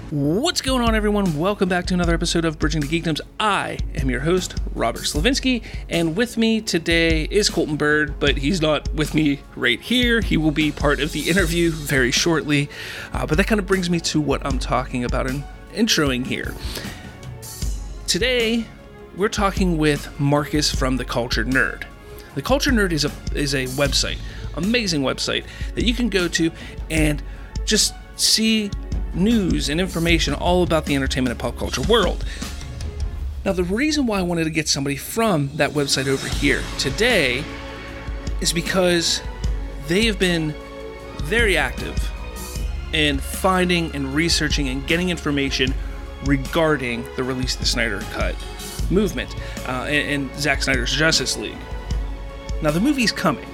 What's going on, everyone? Welcome back to another episode of Bridging the Geekdoms. I am your host, Robert Slavinsky, and with me today is Colton Bird, but he's not with me right here. He will be part of the interview very shortly, but that kind of brings me to what I'm talking about and introing here. Today, we're talking with Marcus from The Cultured Nerd. The Cultured Nerd is a website, amazing website, that you can go to and just see news and information all about the entertainment and pop culture world. Now, the reason why I wanted to get somebody from that website over here today is because they have been very active in finding and researching and getting information regarding the release of the Snyder Cut movement and Zack Snyder's Justice League. Now, the movie's coming,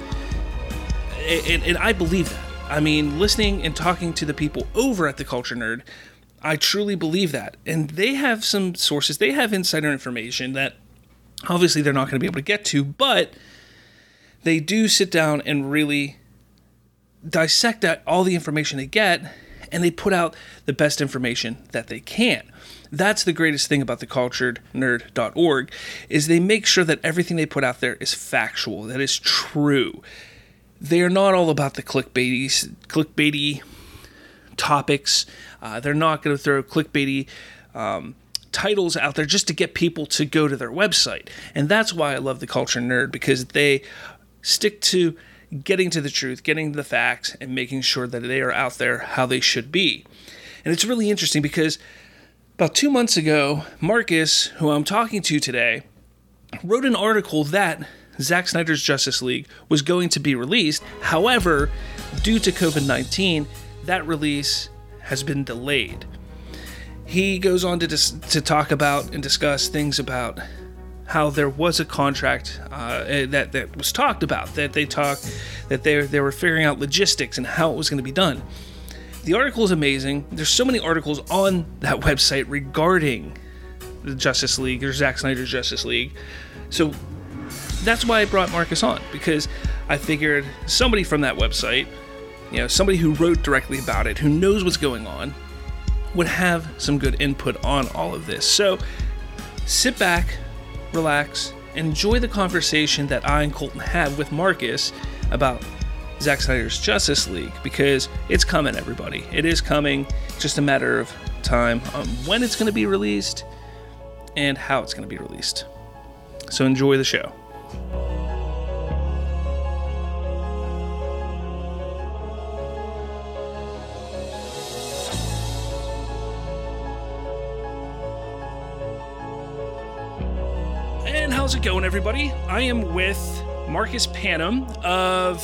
and I believe that. I mean, listening and talking to the people over at The Culture Nerd, I truly believe that. And they have some sources, they have insider information that obviously they're not going to be able to get to, but they do sit down and really dissect out all the information they get, and they put out the best information that they can. That's the greatest thing about theculturednerd.org, is they make sure that everything they put out there is factual, that is true. They're not all about the clickbaity topics. They're not going to throw clickbaity titles out there just to get people to go to their website. And that's why I love The Culture Nerd, because they stick to getting to the truth, getting to the facts, and making sure that they are out there how they should be. And it's really interesting because about 2 months ago, Marcus, who I'm talking to today, wrote an article that Zack Snyder's Justice League was going to be released. However, due to COVID-19, that release has been delayed. He goes on to talk about and discuss things about how there was a contract that was talked about, that they were figuring out logistics and how it was going to be done. The article is amazing. There's so many articles on that website regarding the Justice League, or Zack Snyder's Justice League. So that's why I brought Marcus on, because I figured somebody from that website, somebody who wrote directly about it, who knows what's going on, would have some good input on all of this. So sit back, relax, enjoy the conversation that I and Colton have with Marcus about Zack Snyder's Justice League, because it's coming, everybody. It is coming. It's just a matter of time on when it's going to be released and how it's going to be released. So enjoy the show. And how's it going, everybody? I am with Marcus Panum of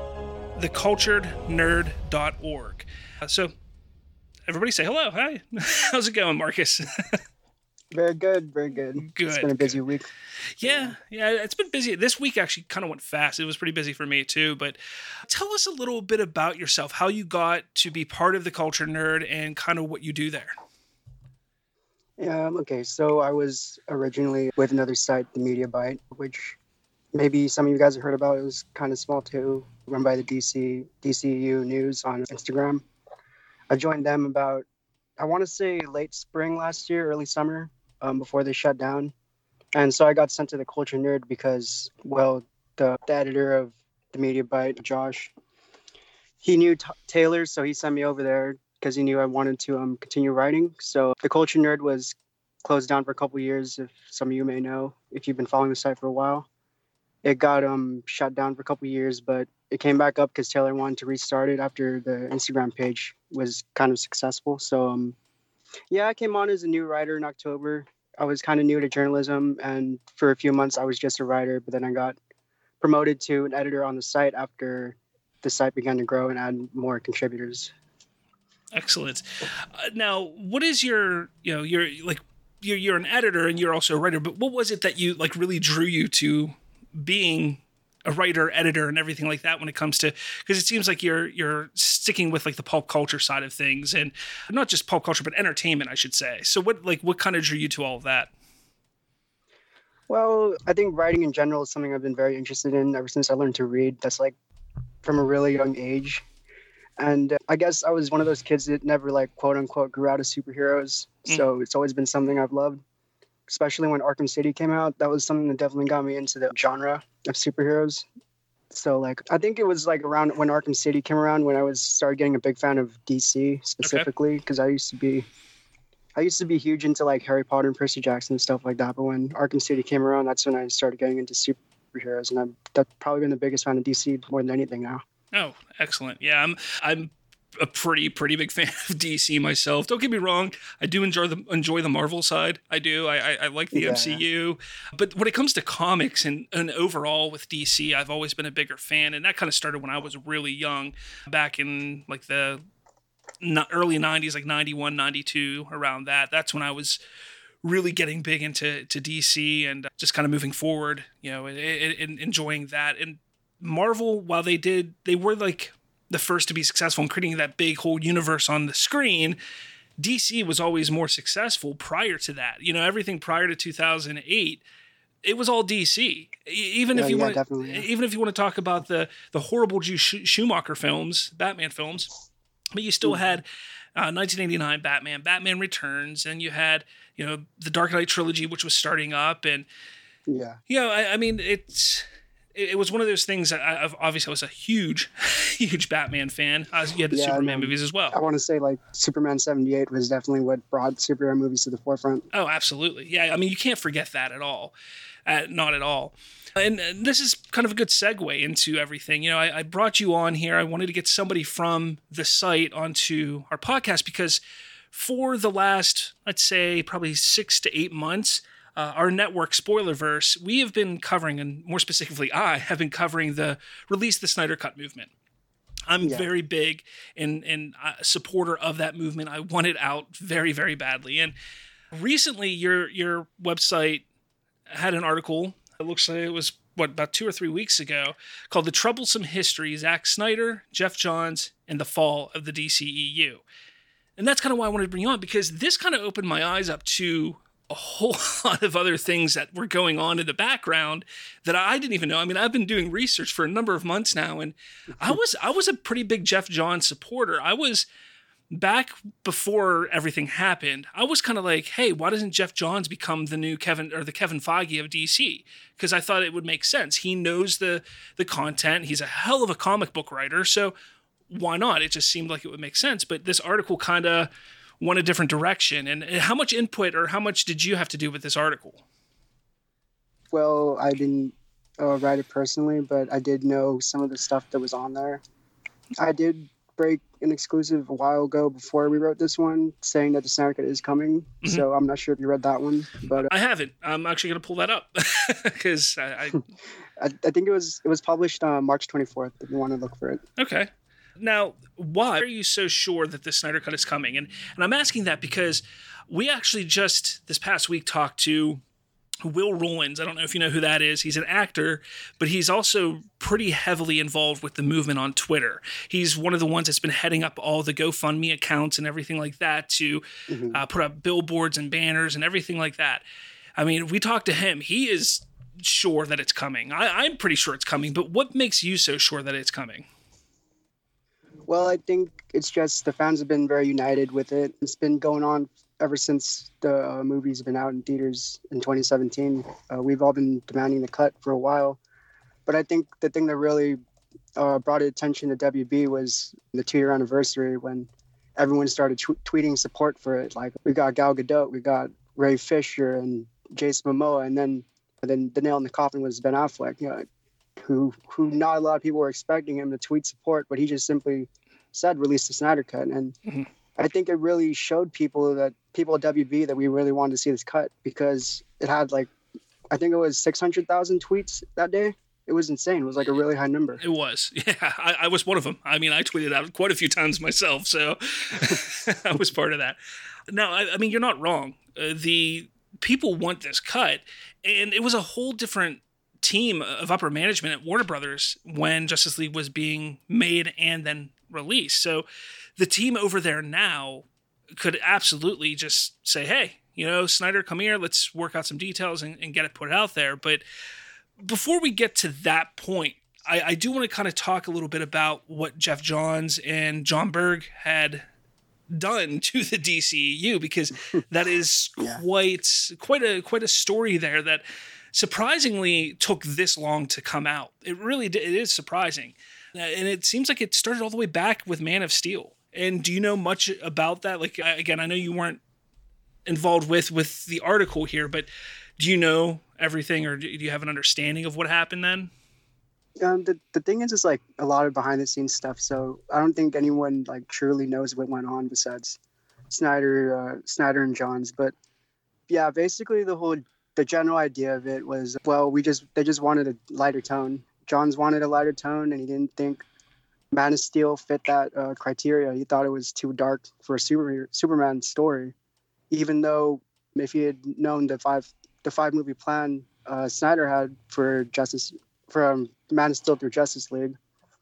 theculturednerd.org. So everybody say hello. Hi. How's it going, Marcus? Very good, very good. Good. It's been a busy week. Yeah, it's been busy. This week actually kind of went fast. It was pretty busy for me too, but tell us a little bit about yourself, how you got to be part of The Culture Nerd and kind of what you do there. Okay, so I was originally with another site, The Media Bite, which maybe some of you guys have heard about. It was kind of small too, run by the DCU News on Instagram. I joined them about, I want to say late spring last year, early summer, before they shut down. And so I got sent to The Culture Nerd because, well, the editor of The Media Bite, Josh, he knew Taylor, so he sent me over there because he knew I wanted to continue writing. So The Culture Nerd was closed down for a couple years, if some of you may know, if you've been following the site for a while. It got shut down for a couple years, but it came back up because Taylor wanted to restart it after the Instagram page was kind of successful. So, I came on as a new writer in October. I was kind of new to journalism, and for a few months I was just a writer, but then I got promoted to an editor on the site after the site began to grow and add more contributors. Excellent. Now, what is you're an editor and you're also a writer, but what was it that you really drew you to being a writer, editor, and everything like that when it comes to, because it seems like you're sticking with the pulp culture side of things, and not just pulp culture, but entertainment, I should say. So what kind of drew you to all of that? Well, I think writing in general is something I've been very interested in ever since I learned to read. That's from a really young age. And I guess I was one of those kids that never, like, quote unquote, grew out of superheroes. So it's always been something I've loved, especially when Arkham City came out. That was something that definitely got me into the genre of superheroes. So, like, I think it was like around when Arkham City came around when I started getting a big fan of DC specifically, because I used to be huge into like Harry Potter and Percy Jackson and stuff like that. But when Arkham City came around, that's when I started getting into superheroes, and that's probably been the biggest fan of DC more than anything now. Oh, excellent. Yeah, I'm a pretty big fan of DC myself. Don't get me wrong, I do enjoy the Marvel side. I do. I like the MCU. But when it comes to comics and overall with DC, I've always been a bigger fan, and that kind of started when I was really young, back in like the early 90s, like 91, 92, around that. That's when I was really getting big into DC and just kind of moving forward, and enjoying that. And Marvel, while they were like the first to be successful in creating that big whole universe on the screen, DC was always more successful prior to that. Everything prior to 2008, it was all DC. Even if you want to talk about the horrible Schumacher films, Batman films, but you still had 1989 Batman Returns, and you had the Dark Knight trilogy, which was starting up, and I mean it was one of those things that obviously I was a huge Batman fan. You had the Superman movies as well. I want to say like Superman 78 was definitely what brought superhero movies to the forefront. Oh, absolutely. Yeah, I mean, you can't forget that at all. Not at all. And this is kind of a good segue into everything. I brought you on here. I wanted to get somebody from the site onto our podcast because for the last, I'd say, probably 6 to 8 months, our network, Spoilerverse, we have been covering, and more specifically, I have been covering the Release the Snyder Cut movement. I'm very big and supporter of that movement. I want it out very, very badly. And recently, your website had an article. It looks like it was, about 2 or 3 weeks ago, called The Troublesome History, Zack Snyder, Geoff Johns, and the Fall of the DCEU. And that's kind of why I wanted to bring you on, because this kind of opened my eyes up to a whole lot of other things that were going on in the background that I didn't even know. I mean, I've been doing research for a number of months now, and I was a pretty big Geoff Johns supporter. I was, back before everything happened, I was kind of like, hey, why doesn't Geoff Johns become the new Kevin Feige of DC? Because I thought it would make sense. He knows the content. He's a hell of a comic book writer, so why not? It just seemed like it would make sense. But this article kind of went a different direction. And how much input or how much did you have to do with this article? Well, I didn't write it personally, but I did know some of the stuff that was on there. I did break an exclusive a while ago before we wrote this one, saying that the Snyder Cut is coming. Mm-hmm. So I'm not sure if you read that one, but I haven't. I'm actually going to pull that up because I think it was published on March 24th. If you want to look for it. Okay. Now, why are you so sure that the Snyder Cut is coming? And I'm asking that because we actually just this past week talked to Will Rollins. I don't know if you know who that is. He's an actor, but he's also pretty heavily involved with the movement on Twitter. He's one of the ones that's been heading up all the GoFundMe accounts and everything like that to put up billboards and banners and everything like that. I mean, we talked to him. He is sure that it's coming. I'm pretty sure it's coming, but what makes you so sure that it's coming? Well, I think it's just the fans have been very united with it. It's been going on ever since the movies have been out in theaters in 2017. We've all been demanding the cut for a while. But I think the thing that really brought attention to WB was the 2-year anniversary when everyone started tweeting support for it. Like, we got Gal Gadot, we got Ray Fisher and Jason Momoa, and then the nail in the coffin was Ben Affleck, who not a lot of people were expecting him to tweet support, but he just simply said release the Snyder Cut. And I think it really showed people at WB that we really wanted to see this cut, because it had I think it was 600,000 tweets that day. It was insane. It was like a really high number. It was. Yeah, I was one of them. I mean, I tweeted out quite a few times myself, so I was part of that. Now, I mean, you're not wrong. The people want this cut, and it was a whole different team of upper management at Warner Brothers when Justice League was being made and then released. So the team over there now could absolutely just say, hey, Snyder, come here, let's work out some details and get it put out there. But before we get to that point, I do want to kind of talk a little bit about what Jeff Johns and John Berg had done to the DCEU, because that is quite a story there that surprisingly took this long to come out. It really did. It is surprising. And it seems like it started all the way back with Man of Steel. And do you know much about that? Like, again, I know you weren't involved with the article here, but do you know everything, or do you have an understanding of what happened then? The thing is like a lot of behind the scenes stuff. So I don't think anyone like truly knows what went on besides Snyder and Johns. But yeah, basically the general idea of it was, well, they just wanted a lighter tone. Johns wanted a lighter tone, and he didn't think Man of Steel fit that criteria. He thought it was too dark for a Superman story, even though if he had known the five movie plan Snyder had for from Man of Steel through Justice League,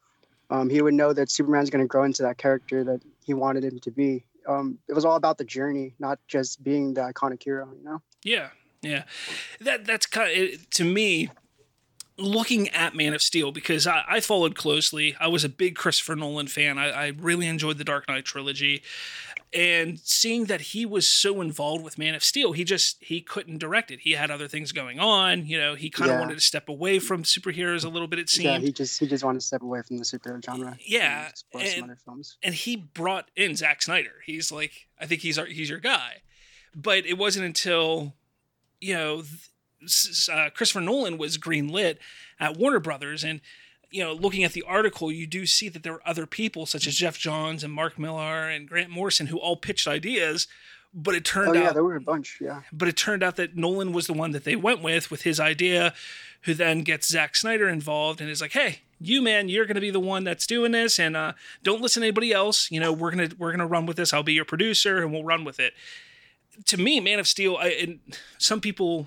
he would know that Superman's going to grow into that character that he wanted him to be. It was all about the journey, not just being the iconic hero, you know? Yeah. That's kind of, to me, looking at Man of Steel, because I followed closely. I was a big Christopher Nolan fan. I really enjoyed the Dark Knight trilogy. And seeing that he was so involved with Man of Steel, he couldn't direct it. He had other things going on. You know, he kind of wanted to step away from superheroes a little bit, it seemed. Yeah, he just wanted to step away from the superhero genre. Yeah. And some other films. And he brought in Zack Snyder. He's like, I think he's your guy. But it wasn't until, you know, Christopher Nolan was greenlit at Warner Brothers, and you know, looking at the article, you do see that there were other people such as Jeff Johns and Mark Millar and Grant Morrison who all pitched ideas, but it turned out there were a bunch, yeah. But it turned out that Nolan was the one that they went with his idea, who then gets Zack Snyder involved and is like, "Hey, you're going to be the one that's doing this, and don't listen to anybody else. You know, we're gonna run with this. I'll be your producer, and we'll run with it." To me, Man of Steel, and some people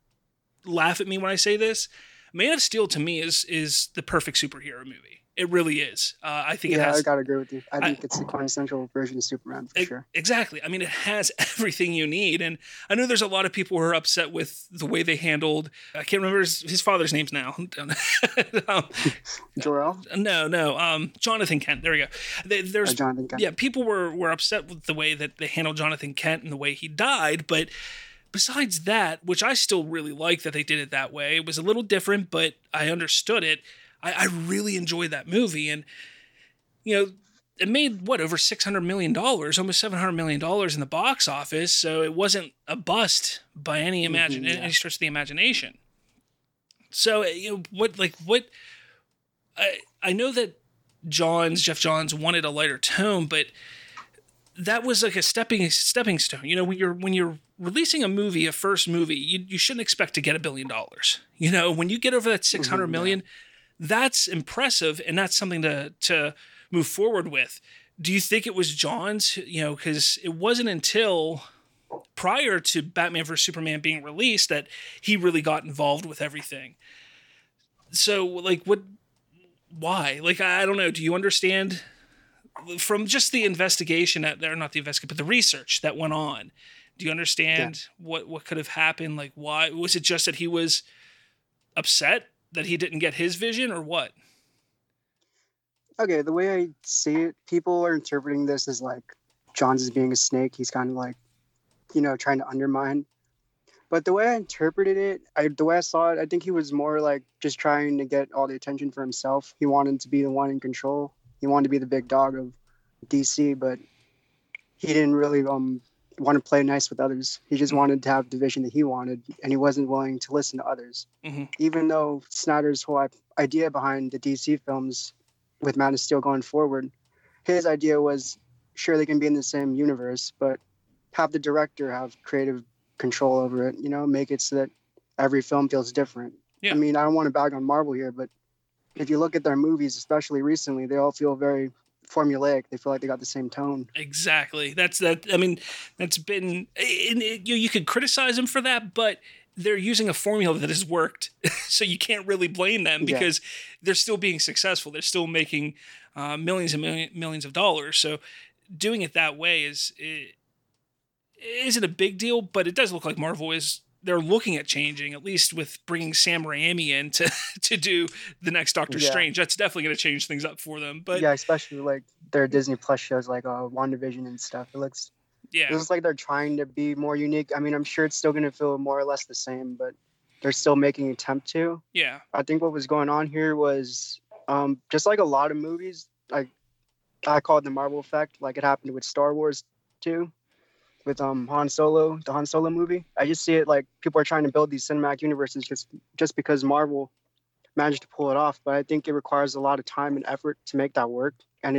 laugh at me when I say this, Man of Steel to me is the perfect superhero movie. It really is. I think it has. Yeah, I gotta agree with you. I think it's the quintessential version of Superman for sure. Exactly. I mean, it has everything you need. And I know there's a lot of people who are upset with the way they handled. I can't remember his father's names now. Jor-El? No. Jonathan Kent. There we go. There's Jonathan Kent. Yeah, people were upset with the way that they handled Jonathan Kent and the way he died, but besides that, which I still really like that they did it that way, it was a little different, but I understood it. I really enjoyed that movie. And, you know, it made, over $600 million, almost $700 million in the box office. So it wasn't a bust by any any stretch of the imagination. So, you know, I know that Jeff Johns wanted a lighter tone, but that was like a stepping stone. You know, when you're releasing a first movie, you shouldn't expect to get $1 billion. You know, when you get over that 600 million, that's impressive, and that's something to move forward with. Do you think it was Johns? You know, because it wasn't until prior to Batman vs Superman being released that he really got involved with everything. So, like, why? Like, I don't know. Do you understand? From just the investigation but the research that went on, do you understand what could have happened? Like, why was it just that he was upset that he didn't get his vision, or what? Okay, the way I see it, people are interpreting this as like Johns is being a snake. He's kind of like, you know, trying to undermine. But the way I interpreted it, the way I saw it, I think he was more like just trying to get all the attention for himself. He wanted to be the one in control. He wanted to be the big dog of DC, but he didn't really want to play nice with others. He just wanted to have the vision that he wanted, and he wasn't willing to listen to others. Mm-hmm. Even though Snyder's whole idea behind the DC films with Man of Steel going forward, his idea was, sure, they can be in the same universe, but have the director have creative control over it, you know, make it so that every film feels different. Yeah. I mean, I don't want to bag on Marvel here, but if you look at their movies, especially recently, they all feel very formulaic. They feel like they got the same tone. Exactly. I mean, that's been, you could criticize them for that, but they're using a formula that has worked. So you can't really blame them because they're still being successful. They're still making millions and millions of dollars. So doing it that way isn't a big deal, but it does look like Marvel is they're looking at changing, at least with bringing Sam Raimi in to to do the next Doctor Strange. That's definitely going to change things up for them. But yeah, especially like their Disney Plus shows like WandaVision and stuff. It looks like they're trying to be more unique. I mean, I'm sure it's still going to feel more or less the same, but they're still making an attempt to. Yeah. I think what was going on here was just like a lot of movies, like I call it the Marvel effect. Like it happened with Star Wars too, with Han Solo, the Han Solo movie. I just see it like people are trying to build these cinematic universes just because Marvel managed to pull it off. But I think it requires a lot of time and effort to make that work, and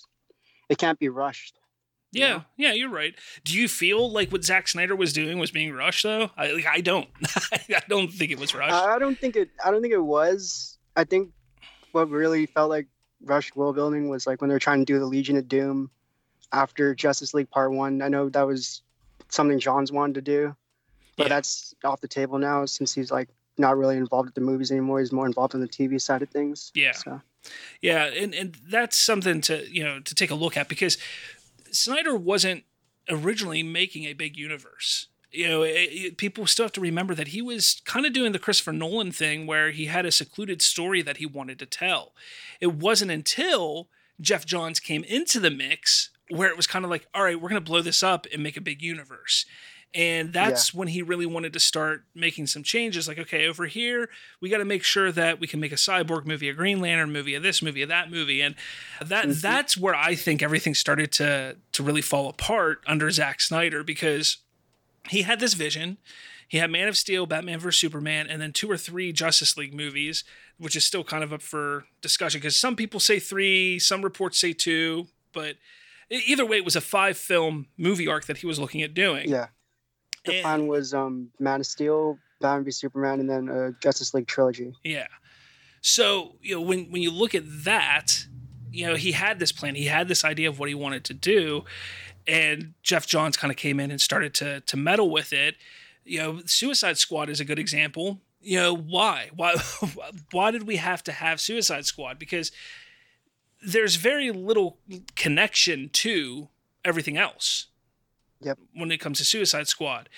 it can't be rushed. Yeah, you're right. Do you feel like what Zack Snyder was doing was being rushed though? I don't. I don't think it was rushed. I don't think it was. I think what really felt like rushed world building was like when they're trying to do the Legion of Doom after Justice League Part 1. I know that was something John's wanted to do, but that's off the table now since he's like not really involved with the movies anymore. He's more involved in the TV side of things. Yeah. So. Yeah, and that's something to take a look at, because Snyder wasn't originally making a big universe. People still have to remember that he was kind of doing the Christopher Nolan thing where he had a secluded story that he wanted to tell. It wasn't until Geoff Johns came into the mix where it was kind of like, all right, we're going to blow this up and make a big universe. And that's when he really wanted to start making some changes. Like, okay, over here, we got to make sure that we can make a Cyborg movie, a Green Lantern movie, a this movie, a that movie. And that's where I think everything started to really fall apart under Zack Snyder, because he had this vision. He had Man of Steel, Batman vs. Superman, and then 2 or 3 Justice League movies, which is still kind of up for discussion because some people say 3, some reports say 2, but either way, it was a 5-film movie arc that he was looking at doing. Yeah. The plan was Man of Steel, Batman v Superman, and then a Justice League trilogy. Yeah. So, when you look at that, he had this plan. He had this idea of what he wanted to do, and Geoff Johns kind of came in and started to meddle with it. Suicide Squad is a good example. Why? Why did we have to have Suicide Squad? Because there's very little connection to everything else. Yep. When it comes to Suicide Squad.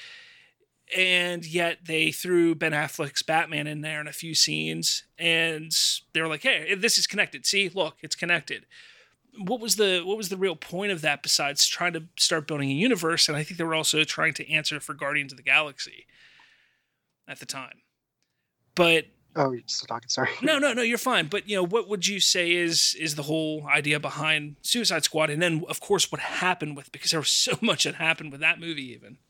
And yet they threw Ben Affleck's Batman in there in a few scenes, and they were like, hey, this is connected. See, look, it's connected. What was the real point of that besides trying to start building a universe? And I think they were also trying to answer for Guardians of the Galaxy at the time. But oh, you're still talking. Sorry. No, you're fine. But what would you say is the whole idea behind Suicide Squad, and then of course what happened with, because there was so much that happened with that movie even.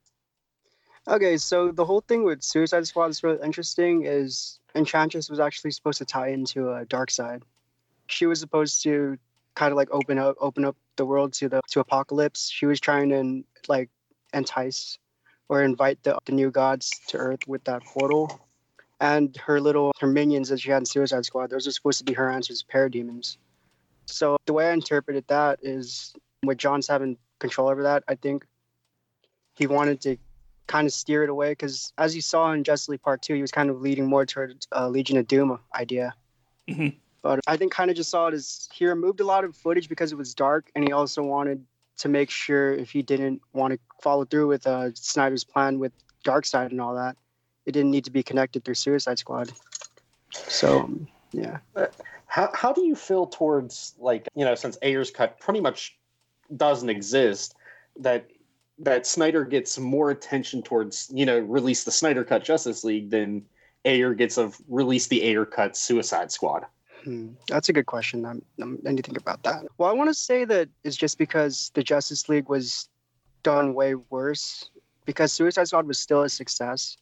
Okay, so the whole thing with Suicide Squad is really interesting. Is Enchantress was actually supposed to tie into Darkseid. She was supposed to kind of like open up the world to Apocalypse. She was trying to like entice or invite the new gods to Earth with that portal. And her minions that she had in Suicide Squad, those are supposed to be her answers to parademons. So the way I interpreted that is, with Johns having control over that, I think he wanted to kind of steer it away, because as you saw in Justice League Part 2, he was kind of leading more towards Legion of Doom idea. Mm-hmm. But I think kind of just saw it as he removed a lot of footage because it was dark, and he also wanted to make sure if he didn't want to follow through with Snyder's plan with Darkseid and all that, it didn't need to be connected through Suicide Squad. So, yeah. How do you feel towards, like, since Ayer's cut pretty much doesn't exist, that Snyder gets more attention towards, release the Snyder Cut Justice League than Ayer gets of release the Ayer Cut Suicide Squad? That's a good question. I need to think about that. Well, I want to say that it's just because the Justice League was done way worse, because Suicide Squad was still a success.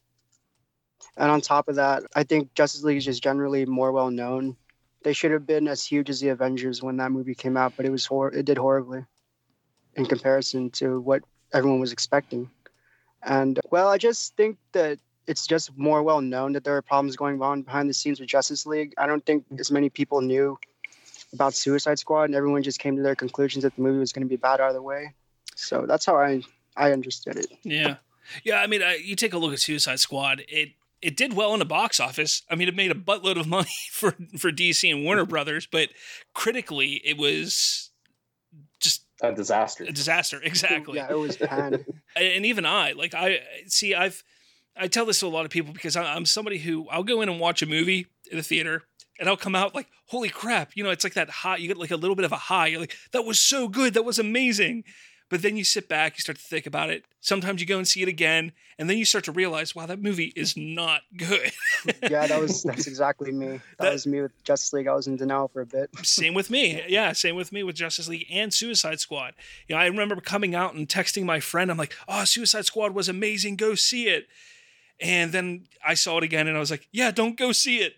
And on top of that, I think Justice League is just generally more well known. They should have been as huge as the Avengers when that movie came out, but it did horribly in comparison to what everyone was expecting. And, well, I just think that it's just more well known that there are problems going on behind the scenes with Justice League. I don't think as many people knew about Suicide Squad, and everyone just came to their conclusions that the movie was going to be bad either way. So that's how I understood it. Yeah. I mean, you take a look at Suicide Squad, it did well in the box office. I mean, it made a buttload of money for DC and Warner Brothers, but critically, it was just a disaster. A disaster, exactly. Yeah, it was panned. And even I've I tell this to a lot of people because I'm somebody who I'll go in and watch a movie in the theater and I'll come out like, holy crap. You know, it's like that high, you get like a little bit of a high. You're like, that was so good. That was amazing. But then you sit back, you start to think about it. Sometimes you go and see it again, and then you start to realize, wow, that movie is not good. Yeah, that's exactly me. That was me with Justice League. I was in denial for a bit. Same with me. Yeah, same with me with Justice League and Suicide Squad. You know, I remember coming out and texting my friend. I'm like, oh, Suicide Squad was amazing. Go see it. And then I saw it again, and I was like, yeah, don't go see it.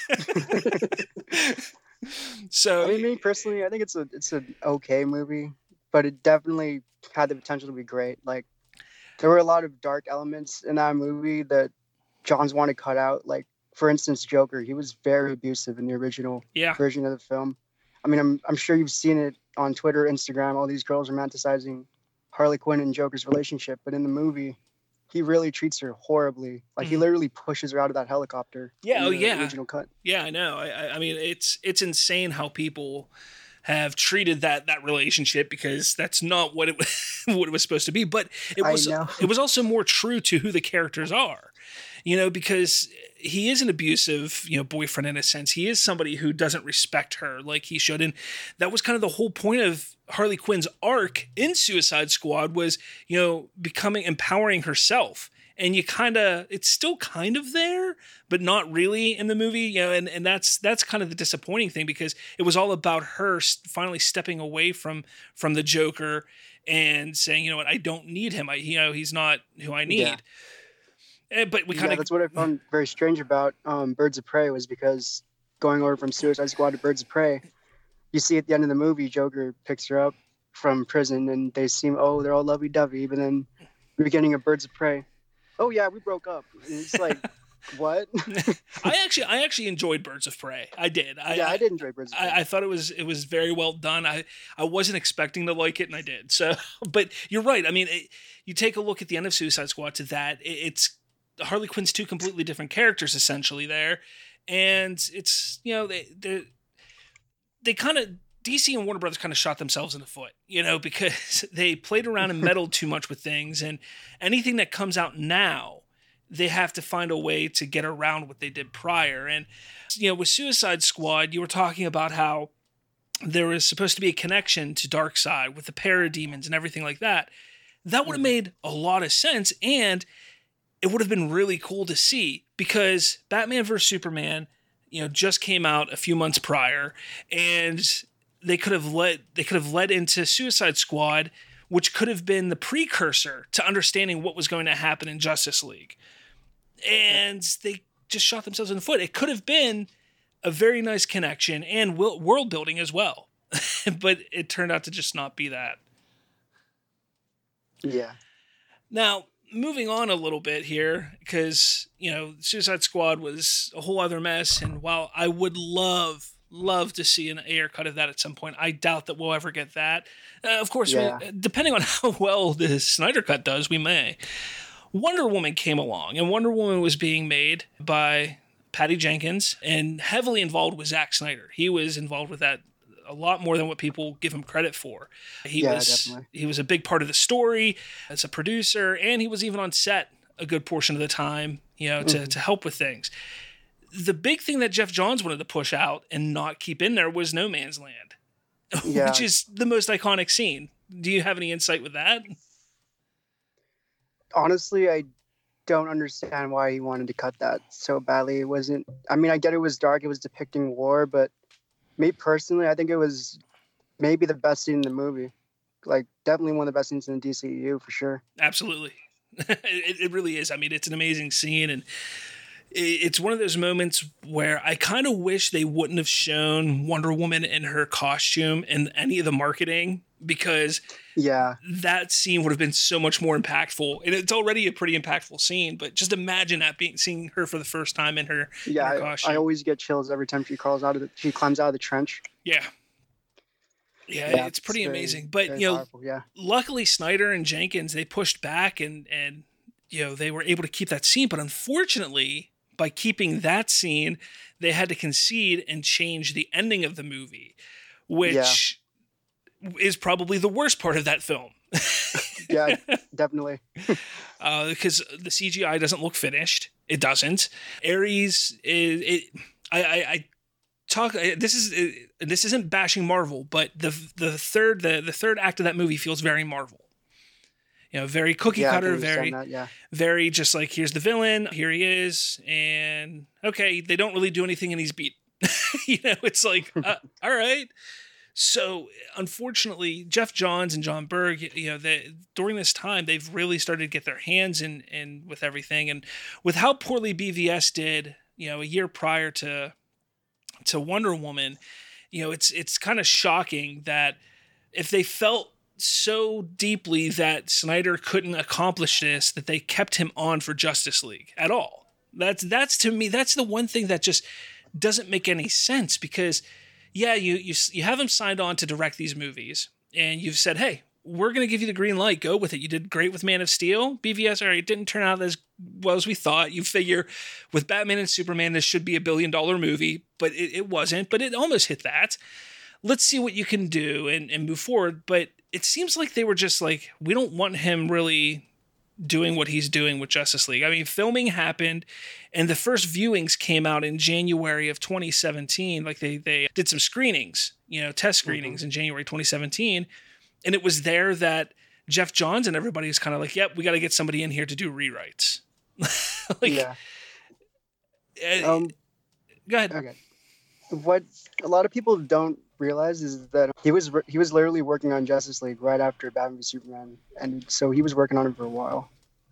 So, I mean, me personally, I think it's an okay movie, but it definitely had the potential to be great. Like, there were a lot of dark elements in that movie that Johns wanted cut out. Like, for instance, Joker, he was very abusive in the original version of the film. I mean, I'm sure you've seen it on Twitter, Instagram. All these girls romanticizing Harley Quinn and Joker's relationship, but in the movie, he really treats her horribly. Like, he literally pushes her out of that helicopter. Yeah, original cut. Yeah, I know. I mean, it's insane how people have treated that relationship, because that's not what it what it was supposed to be. But it was also more true to who the characters are. You know, because he is an abusive, you know, boyfriend in a sense. He is somebody who doesn't respect her like he should. And that was kind of the whole point of Harley Quinn's arc in Suicide Squad was, you know, empowering herself. And it's still kind of there, but not really in the movie, you know, and that's kind of the disappointing thing, because it was all about her finally stepping away from the Joker and saying, you know what, I don't need him. He's not who I need. Yeah. But that's what I found very strange about Birds of Prey, was because going over from Suicide Squad to Birds of Prey, you see at the end of the movie, Joker picks her up from prison and they seem, they're all lovey-dovey. But then beginning of Birds of Prey, oh yeah, we broke up. And it's like, what? I actually enjoyed Birds of Prey. I did. I did enjoy Birds of Prey. I thought it was very well done. I wasn't expecting to like it, and I did. So, but you're right. I mean, you take a look at the end of Suicide Squad to that. It's Harley Quinn's two completely different characters essentially there, and it's, you know, they kind of, DC and Warner Brothers kind of shot themselves in the foot, you know, because they played around and meddled too much with things, and anything that comes out now, they have to find a way to get around what they did prior. And, you know, with Suicide Squad, you were talking about how there was supposed to be a connection to Darkseid with the parademons and everything like that. That would have made a lot of sense, and it would have been really cool to see, because Batman vs Superman, you know, just came out a few months prior, and they could have led into Suicide Squad, which could have been the precursor to understanding what was going to happen in Justice League. And they just shot themselves in the foot. It could have been a very nice connection and world building as well, but it turned out to just not be that. Yeah. Now, moving on a little bit here, because, you know, Suicide Squad was a whole other mess, and while I would love to see an Ayer cut of that at some point, I doubt that we'll ever get that. Of course, depending on how well the Snyder Cut does, we may. Wonder Woman came along, and Wonder Woman was being made by Patty Jenkins and heavily involved with Zack Snyder. He was involved with that a lot more than what people give him credit for. He was a big part of the story as a producer, and he was even on set a good portion of the time, you know, to help with things. The big thing that Geoff Johns wanted to push out and not keep in there was No Man's Land, which is the most iconic scene. Do you have any insight with that? Honestly, I don't understand why he wanted to cut that so badly. It wasn't, I mean, I get it was dark, it was depicting war, but me personally, I think it was maybe the best scene in the movie. Like, definitely one of the best scenes in the DCEU for sure. Absolutely. It really is. I mean, it's an amazing scene, and it's one of those moments where I kind of wish they wouldn't have shown Wonder Woman in her costume in any of the marketing, because that scene would have been so much more impactful. And it's already a pretty impactful scene, but just imagine that seeing her for the first time in her costume. I always get chills every time she climbs out of the trench. Yeah, it's pretty amazing. But, you know, luckily Snyder and Jenkins, they pushed back and you know, they were able to keep that scene. But unfortunately, by keeping that scene, they had to concede and change the ending of the movie, which is probably the worst part of that film. Yeah, definitely. Because the CGI doesn't look finished. It doesn't. Ares is it. I talk. This isn't bashing Marvel, but the third act of that movie feels very Marvel. Very cookie cutter, very just like, here's the villain, here he is, and okay, they don't really do anything and he's beat. It's like, all right. So unfortunately, Geoff Johns and Jon Berg, during this time, they've really started to get their hands in with everything. And with how poorly BVS did, a year prior to Wonder Woman, it's kind of shocking that if they felt so deeply that Snyder couldn't accomplish this, that they kept him on for Justice League at all. That's to me, that's the one thing that just doesn't make any sense, because you have him signed on to direct these movies, and you've said, hey, we're going to give you the green light, go with it. You did great with Man of Steel. BVS, all right, it didn't turn out as well as we thought. You figure with Batman and Superman, this should be $1 billion movie, but it wasn't, but it almost hit that. Let's see what you can do and move forward. But it seems like they were just like, we don't want him really doing what he's doing with Justice League. I mean, filming happened, and the first viewings came out in January of 2017. Like they did some screenings, test screenings in January 2017. And it was there that Geoff Johns and everybody is kind of like, yep, we got to get somebody in here to do rewrites. Yeah. Go ahead. Okay. What a lot of people don't realize is that he was literally working on Justice League right after Batman v Superman, and so he was working on it for a while.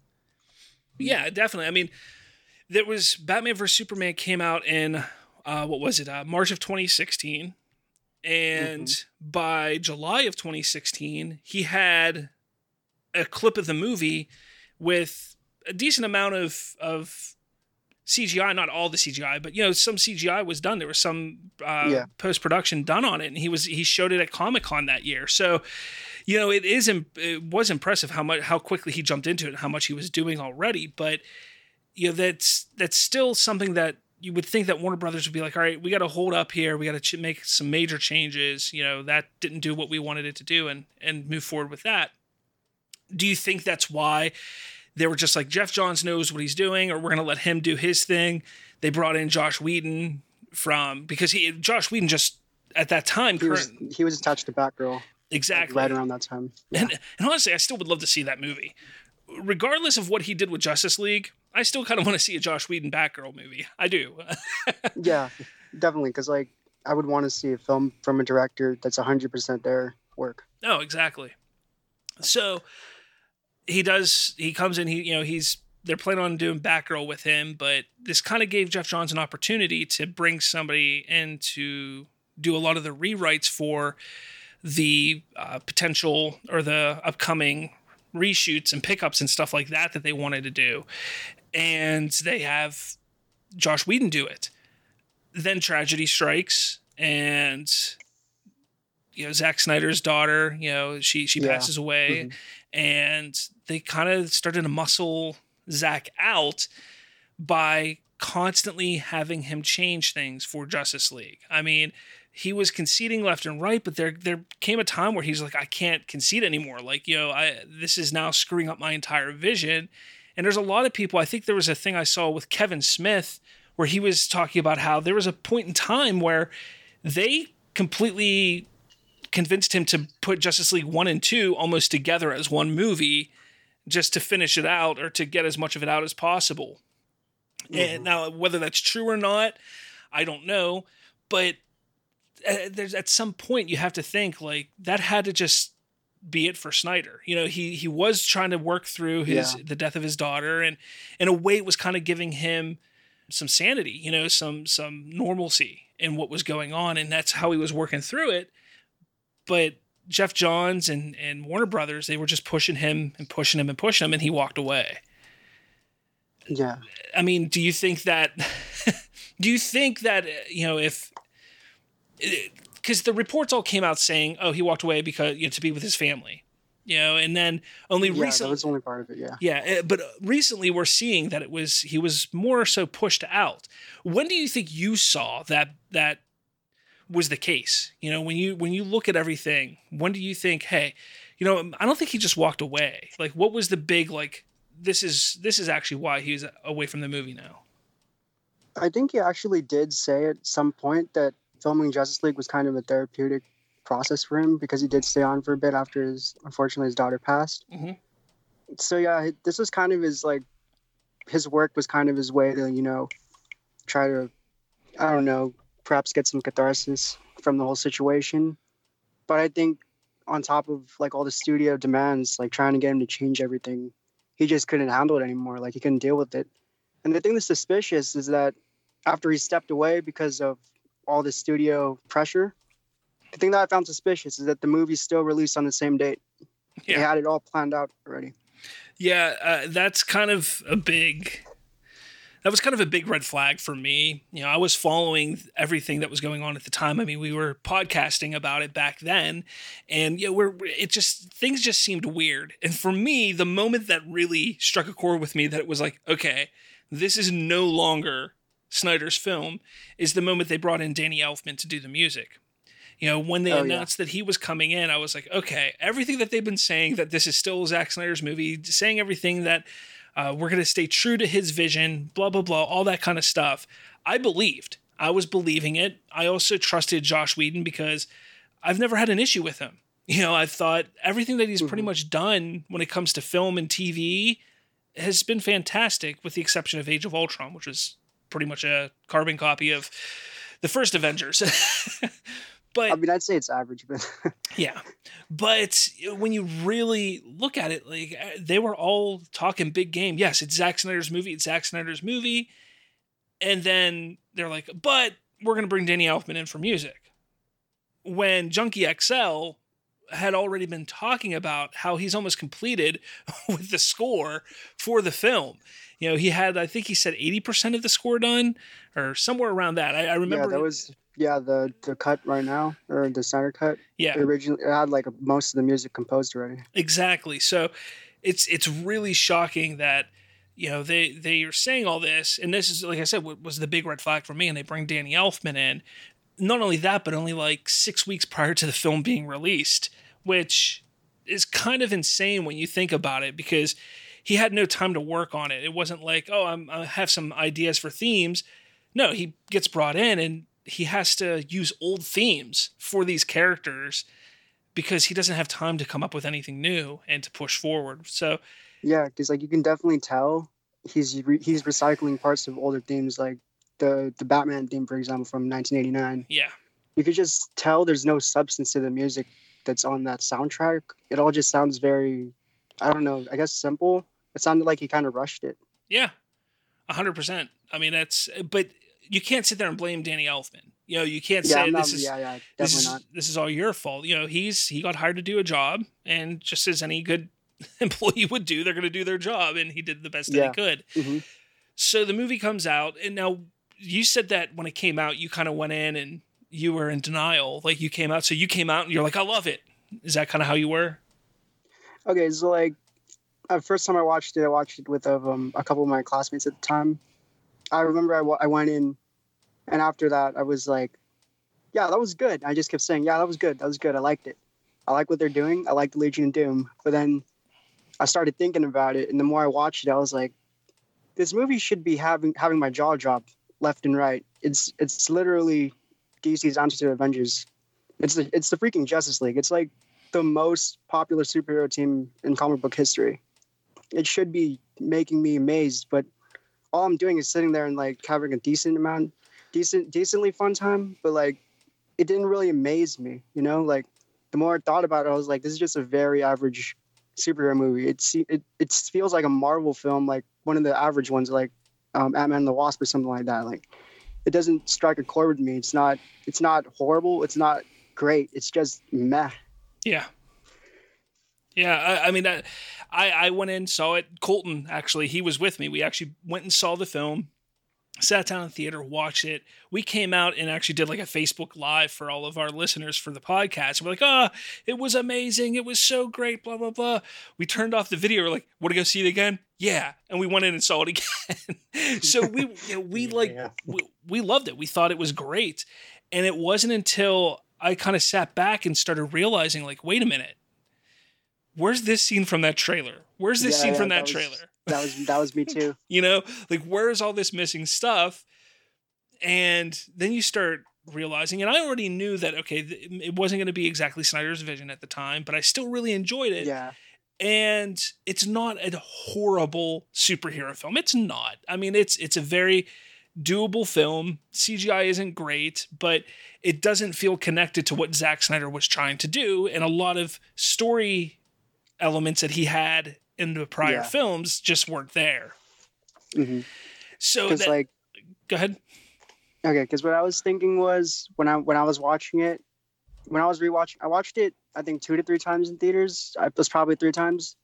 Yeah, definitely. I mean, there was Batman vs Superman came out in March of 2016, and by July of 2016, he had a clip of the movie with a decent amount of CGI, not all the CGI, but some CGI was done. There was some post-production done on it, and he showed it at Comic-Con that year. So, it was impressive how quickly he jumped into it and how much he was doing already. But that's still something that you would think that Warner Brothers would be like, all right, we got to hold up here. We got to make some major changes. That didn't do what we wanted it to do, and move forward with that. Do you think that's why they were just like, Geoff Johns knows what he's doing, or we're going to let him do his thing? They brought in Josh Whedon because Josh Whedon just at that time he was attached to Batgirl. Exactly. Right around that time. Yeah. And honestly, I still would love to see that movie. Regardless of what he did with Justice League, I still kind of want to see a Josh Whedon Batgirl movie. I do. Yeah, definitely. Because I would want to see a film from a director that's 100% their work. Oh, exactly. So he comes in, they're planning on doing Batgirl with him, but this kind of gave Geoff Johns an opportunity to bring somebody in to do a lot of the rewrites for the potential or the upcoming reshoots and pickups and stuff like that they wanted to do. And they have Josh Whedon do it. Then tragedy strikes, and Zack Snyder's daughter, she passes away, and they kind of started to muscle Zack out by constantly having him change things for Justice League. I mean, he was conceding left and right, but there came a time where he's like, I can't concede anymore. Like, this is now screwing up my entire vision. And there's a lot of people, I think there was a thing I saw with Kevin Smith where he was talking about how there was a point in time where they completely convinced him to put Justice League 1 and 2 almost together as one movie just to finish it out or to get as much of it out as possible. And now, whether that's true or not, I don't know. But there's at some point you have to think like that had to just be it for Snyder. He was trying to work through the death of his daughter, and in a way it was kind of giving him some sanity, some normalcy in what was going on, and that's how he was working through it. But Geoff Johns and Warner Brothers, they were just pushing him, and he walked away. Yeah. I mean, do you think that if, because the reports all came out saying, oh, he walked away because to be with his family, and then only recently, that was only part of it. Yeah. Yeah. But recently we're seeing that he was more so pushed out. When do you think you saw that was the case. You know, when you look at everything, when do you think, hey, you know, I don't think he just walked away. Like, what was the big, like, this is actually why he's away from the movie now? I think he actually did say at some point that filming Justice League was kind of a therapeutic process for him, because he did stay on for a bit after unfortunately his daughter passed. Mm-hmm. So yeah, this was kind of his work was kind of his way to, you know, try to, I don't know, perhaps get some catharsis from the whole situation. But I think on top of like all the studio demands, like trying to get him to change everything, he just couldn't handle it anymore. Like he couldn't deal with it. And the thing that's suspicious is that after he stepped away because of all the studio pressure, the thing that I found suspicious is that the movie's still released on the same date. Yeah. They had it all planned out already. Yeah, that's kind of a big... That was kind of a big red flag for me. You know, I was following everything that was going on at the time. I mean, we were podcasting about it back then, and you know, things just seemed weird. And for me, the moment that really struck a chord with me, that it was like, okay, this is no longer Snyder's film, is the moment they brought in Danny Elfman to do the music. You know, when they announced that he was coming in, I was like, okay, everything that they've been saying, that this is still Zack Snyder's movie, saying everything that we're going to stay true to his vision, blah, blah, blah, all that kind of stuff. I believed. I was believing it. I also trusted Joss Whedon because I've never had an issue with him. You know, I thought everything that he's pretty much done when it comes to film and TV has been fantastic, with the exception of Age of Ultron, which was pretty much a carbon copy of the first Avengers. But I mean, I'd say it's average, but yeah. But when you really look at it, like, they were all talking big game. Yes, it's Zack Snyder's movie. It's Zack Snyder's movie. And then they're like, but we're going to bring Danny Elfman in for music. When Junkie XL had already been talking about how he's almost completed with the score for the film. You know, he had, I think he said 80% of the score done, or somewhere around that. I remember. Yeah, that was... Yeah, the cut right now, or the Snyder cut. Yeah, it had like most of the music composed already. Exactly. So it's really shocking that, you know, they are saying all this, and this is, like I said, what was the big red flag for me. And they bring Danny Elfman in. Not only that, but only like 6 weeks prior to the film being released, which is kind of insane when you think about it, because he had no time to work on it. It wasn't like, oh, I have some ideas for themes. No, he gets brought in and he has to use old themes for these characters because he doesn't have time to come up with anything new and to push forward. So yeah, because like you can definitely tell he's recycling parts of older themes, like the Batman theme, for example, from 1989. Yeah, you could just tell there's no substance to the music that's on that soundtrack. It all just sounds very, I don't know, I guess simple. It sounded like he kind of rushed it. Yeah, 100%. I mean, but you can't sit there and blame Danny Elfman. You know, you can't say this is all your fault. You know, he got hired to do a job, and just as any good employee would do, they're going to do their job, and he did the best that he could. Mm-hmm. So the movie comes out, and now you said that when it came out, you kind of went in and you were in denial. Like, you came out and you're like, I love it. Is that kind of how you were? Okay, so like, first time I watched it with a couple of my classmates at the time. I remember I went in, and after that, I was like, yeah, that was good. I just kept saying, yeah, that was good. That was good. I liked it. I like what they're doing. I like the Legion of Doom. But then I started thinking about it, and the more I watched it, I was like, this movie should be having my jaw drop left and right. It's literally DC's answer to Avengers. It's the freaking Justice League. It's like the most popular superhero team in comic book history. It should be making me amazed, but all I'm doing is sitting there and like having a decently fun time, but like it didn't really amaze me, you know? Like the more I thought about it, I was like, this is just a very average superhero movie. It feels like a Marvel film, like one of the average ones, like Ant-Man and the Wasp or something like that. Like it doesn't strike a chord with me. It's not horrible. It's not great. It's just meh. Yeah. Yeah, I mean, I went in, saw it. Colton, actually, he was with me. We actually went and saw the film, sat down in the theater, watched it. We came out and actually did like a Facebook Live for all of our listeners for the podcast. We're like, it was amazing. It was so great, blah, blah, blah. We turned off the video. We're like, want to go see it again? Yeah. And we went in and saw it again. So we loved it. We thought it was great. And it wasn't until I kind of sat back and started realizing, like, wait a minute, where's this scene from that trailer? Where's this scene from that trailer? That was me too. You know, like, where's all this missing stuff? And then you start realizing, and I already knew that, okay, it wasn't going to be exactly Snyder's vision at the time, but I still really enjoyed it. Yeah. And it's not a horrible superhero film. It's not. I mean, it's a very doable film. CGI isn't great, but it doesn't feel connected to what Zack Snyder was trying to do. And a lot of story elements that he had in the prior films just weren't there. Mm-hmm. So that, like, go ahead. Okay, because what I was thinking was when I was watching it, when I was rewatching, I watched it I think 2 to 3 times in theaters. It was probably 3 times.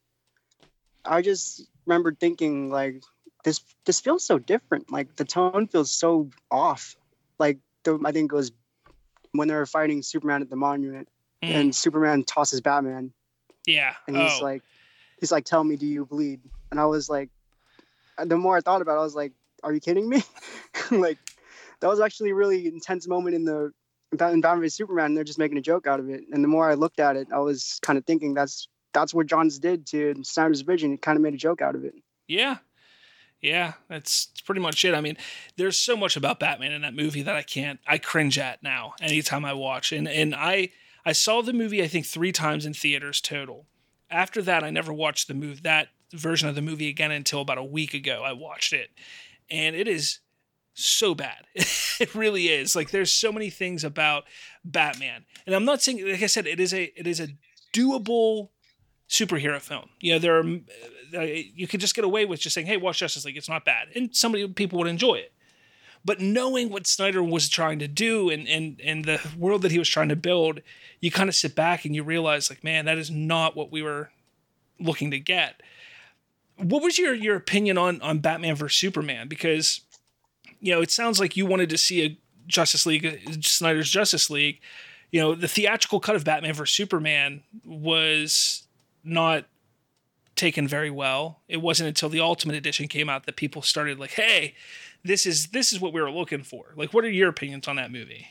I just remembered thinking, like, this feels so different. Like, the tone feels so off. Like, I think it was when they were fighting Superman at the monument, and Superman tosses Batman. Yeah, and he's like, "Tell me, do you bleed?" And I was like, the more I thought about it, I was like, "Are you kidding me?" Like, that was actually a really intense moment in Batman v Superman, and they're just making a joke out of it. And the more I looked at it, I was kind of thinking that's what Johns did to Snyder's vision. He kind of made a joke out of it. Yeah. Yeah, that's pretty much it. I mean, there's so much about Batman in that movie that I cringe at now anytime I watch. And I saw the movie, I think 3 times in theaters total. After that, I never watched that version of the movie again until about a week ago. I watched it, and it is so bad. It really is. Like, there's so many things about Batman, and I'm not saying, like I said, it is a doable superhero film. You know, you could just get away with just saying, "Hey, watch Justice League. It's not bad," and people would enjoy it. But knowing what Snyder was trying to do and the world that he was trying to build, you kind of sit back and you realize, like, man, that is not what we were looking to get. What was your opinion on Batman vs Superman? Because, you know, it sounds like you wanted to see a Snyder's Justice League. You know, the theatrical cut of Batman vs Superman was not taken very well. It wasn't until the Ultimate Edition came out that people started like, hey, this is what we were looking for. Like, what are your opinions on that movie?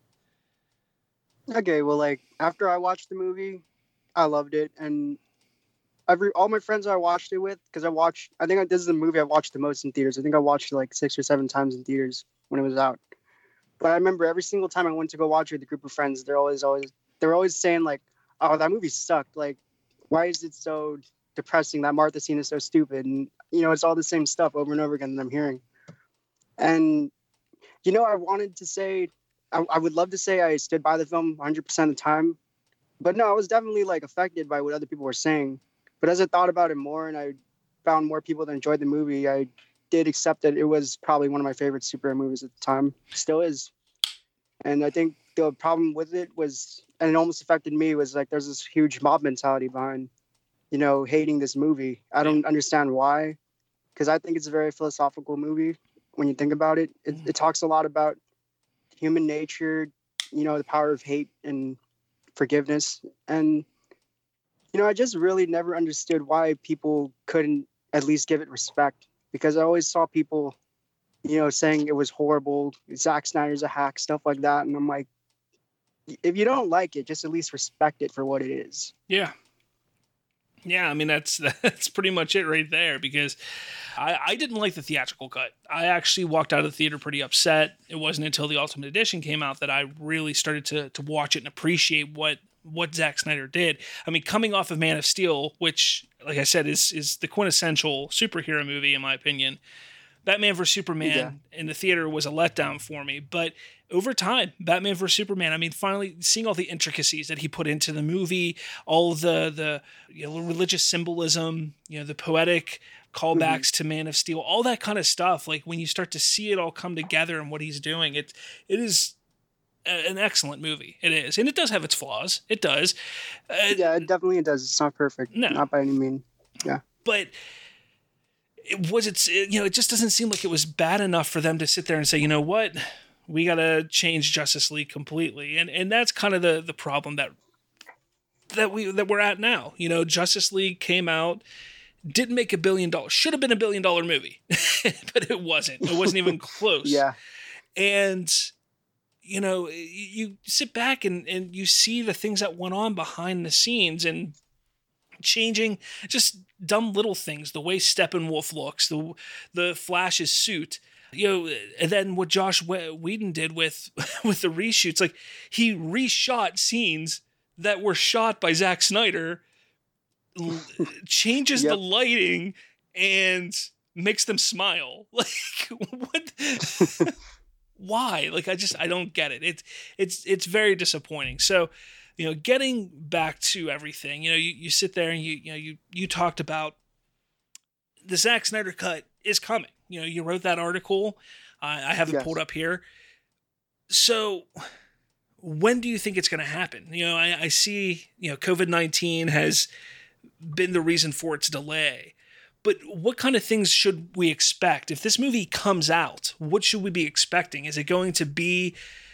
Okay, well, like, after I watched the movie, I loved it, and all my friends I watched it with, because I think this is the movie I watched the most in theaters. I think I watched it like 6 or 7 times in theaters when it was out. But I remember every single time I went to go watch it with a group of friends, they were always saying, like, "Oh, that movie sucked. Like, why is it so depressing? That Martha scene is so stupid." And, you know, it's all the same stuff over and over again that I'm hearing. And, you know, I wanted to say, I would love to say I stood by the film 100% of the time. But no, I was definitely, like, affected by what other people were saying. But as I thought about it more and I found more people that enjoyed the movie, I did accept that it was probably one of my favorite superhero movies at the time. Still is. And I think the problem with it was, and it almost affected me, was like there's this huge mob mentality behind, you know, hating this movie. I don't understand why, because I think it's a very philosophical movie when you think about it. It talks a lot about human nature, you know, the power of hate and forgiveness. And, you know, I just really never understood why people couldn't at least give it respect, because I always saw people, you know, saying it was horrible, Zack Snyder's a hack, stuff like that. And I'm like, if you don't like it, just at least respect it for what it is. Yeah. Yeah, I mean, that's pretty much it right there, because I didn't like the theatrical cut. I actually walked out of the theater pretty upset. It wasn't until the Ultimate Edition came out that I really started to watch it and appreciate what Zack Snyder did. I mean, coming off of Man of Steel, which, like I said, is the quintessential superhero movie, in my opinion, Batman vs Superman in the theater was a letdown for me. But over time, Batman vs Superman, I mean, finally seeing all the intricacies that he put into the movie, all the religious symbolism, you know, the poetic callbacks to Man of Steel, all that kind of stuff. Like, when you start to see it all come together and what he's doing, it is an excellent movie. It is. And it does have its flaws. It does. It definitely does. It's not perfect. No. Not by any means. Yeah. But it just doesn't seem like it was bad enough for them to sit there and say, you know what, we got to change Justice League completely. And that's kind of the problem that we're at now. You know, Justice League came out, didn't make $1 billion, should have been $1 billion movie, but it wasn't. It wasn't even close. Yeah. And, you sit back and you see the things that went on behind the scenes and changing just dumb little things, the way Steppenwolf looks, the Flash's suit, and then what Josh Whedon did with the reshoots, like he reshot scenes that were shot by Zack Snyder, changes the lighting and makes them smile. Like what? Why? Like I don't get it. It's very disappointing. So, getting back to everything, you sit there and you talked about the Zack Snyder cut is coming. You wrote that article. I have it pulled up here. So when do you think it's going to happen? I see, COVID-19 has been the reason for its delay. But what kind of things should we expect? If this movie comes out, what should we be expecting? Is it going to be,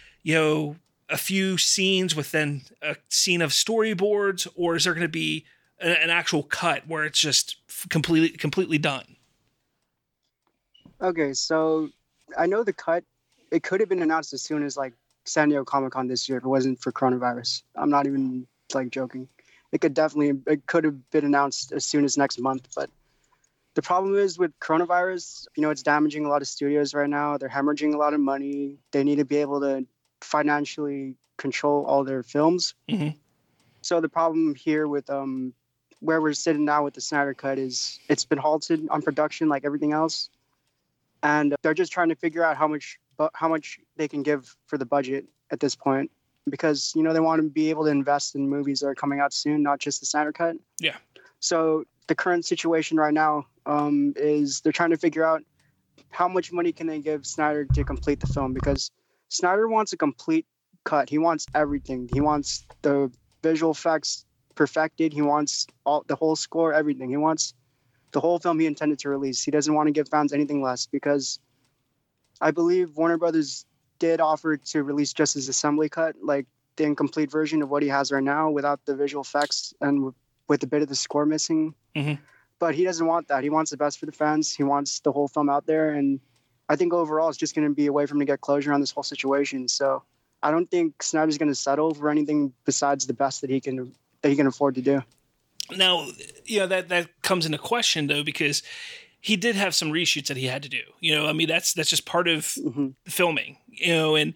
a few scenes within a scene of storyboards, or is there going to be an actual cut where it's just completely done? Okay, so I know the cut, it could have been announced as soon as like San Diego Comic-Con this year if it wasn't for coronavirus. I'm not even like joking. It could have been announced as soon as next month, but the problem is with coronavirus, it's damaging a lot of studios right now. They're hemorrhaging a lot of money. They need to be able to financially control all their films. Mm-hmm. So the problem here with where we're sitting now with the Snyder Cut is it's been halted on production like everything else. And they're just trying to figure out how much they can give for the budget at this point. Because, they want to be able to invest in movies that are coming out soon, not just the Snyder Cut. Yeah. So the current situation right now is they're trying to figure out how much money can they give Snyder to complete the film, because Snyder wants a complete cut. He wants everything. He wants the visual effects perfected. He wants the whole score, everything. He wants the whole film he intended to release. He doesn't want to give fans anything less, because I believe Warner Brothers did offer to release just his assembly cut, like the incomplete version of what he has right now without the visual effects and with a bit of the score missing. Mm-hmm. But he doesn't want that. He wants the best for the fans. He wants the whole film out there. And I think overall it's just going to be a way for him to get closure on this whole situation. So I don't think Snyder's going to settle for anything besides the best that he can afford to do. Now, that comes into question though, because he did have some reshoots that he had to do. That's just part of filming. And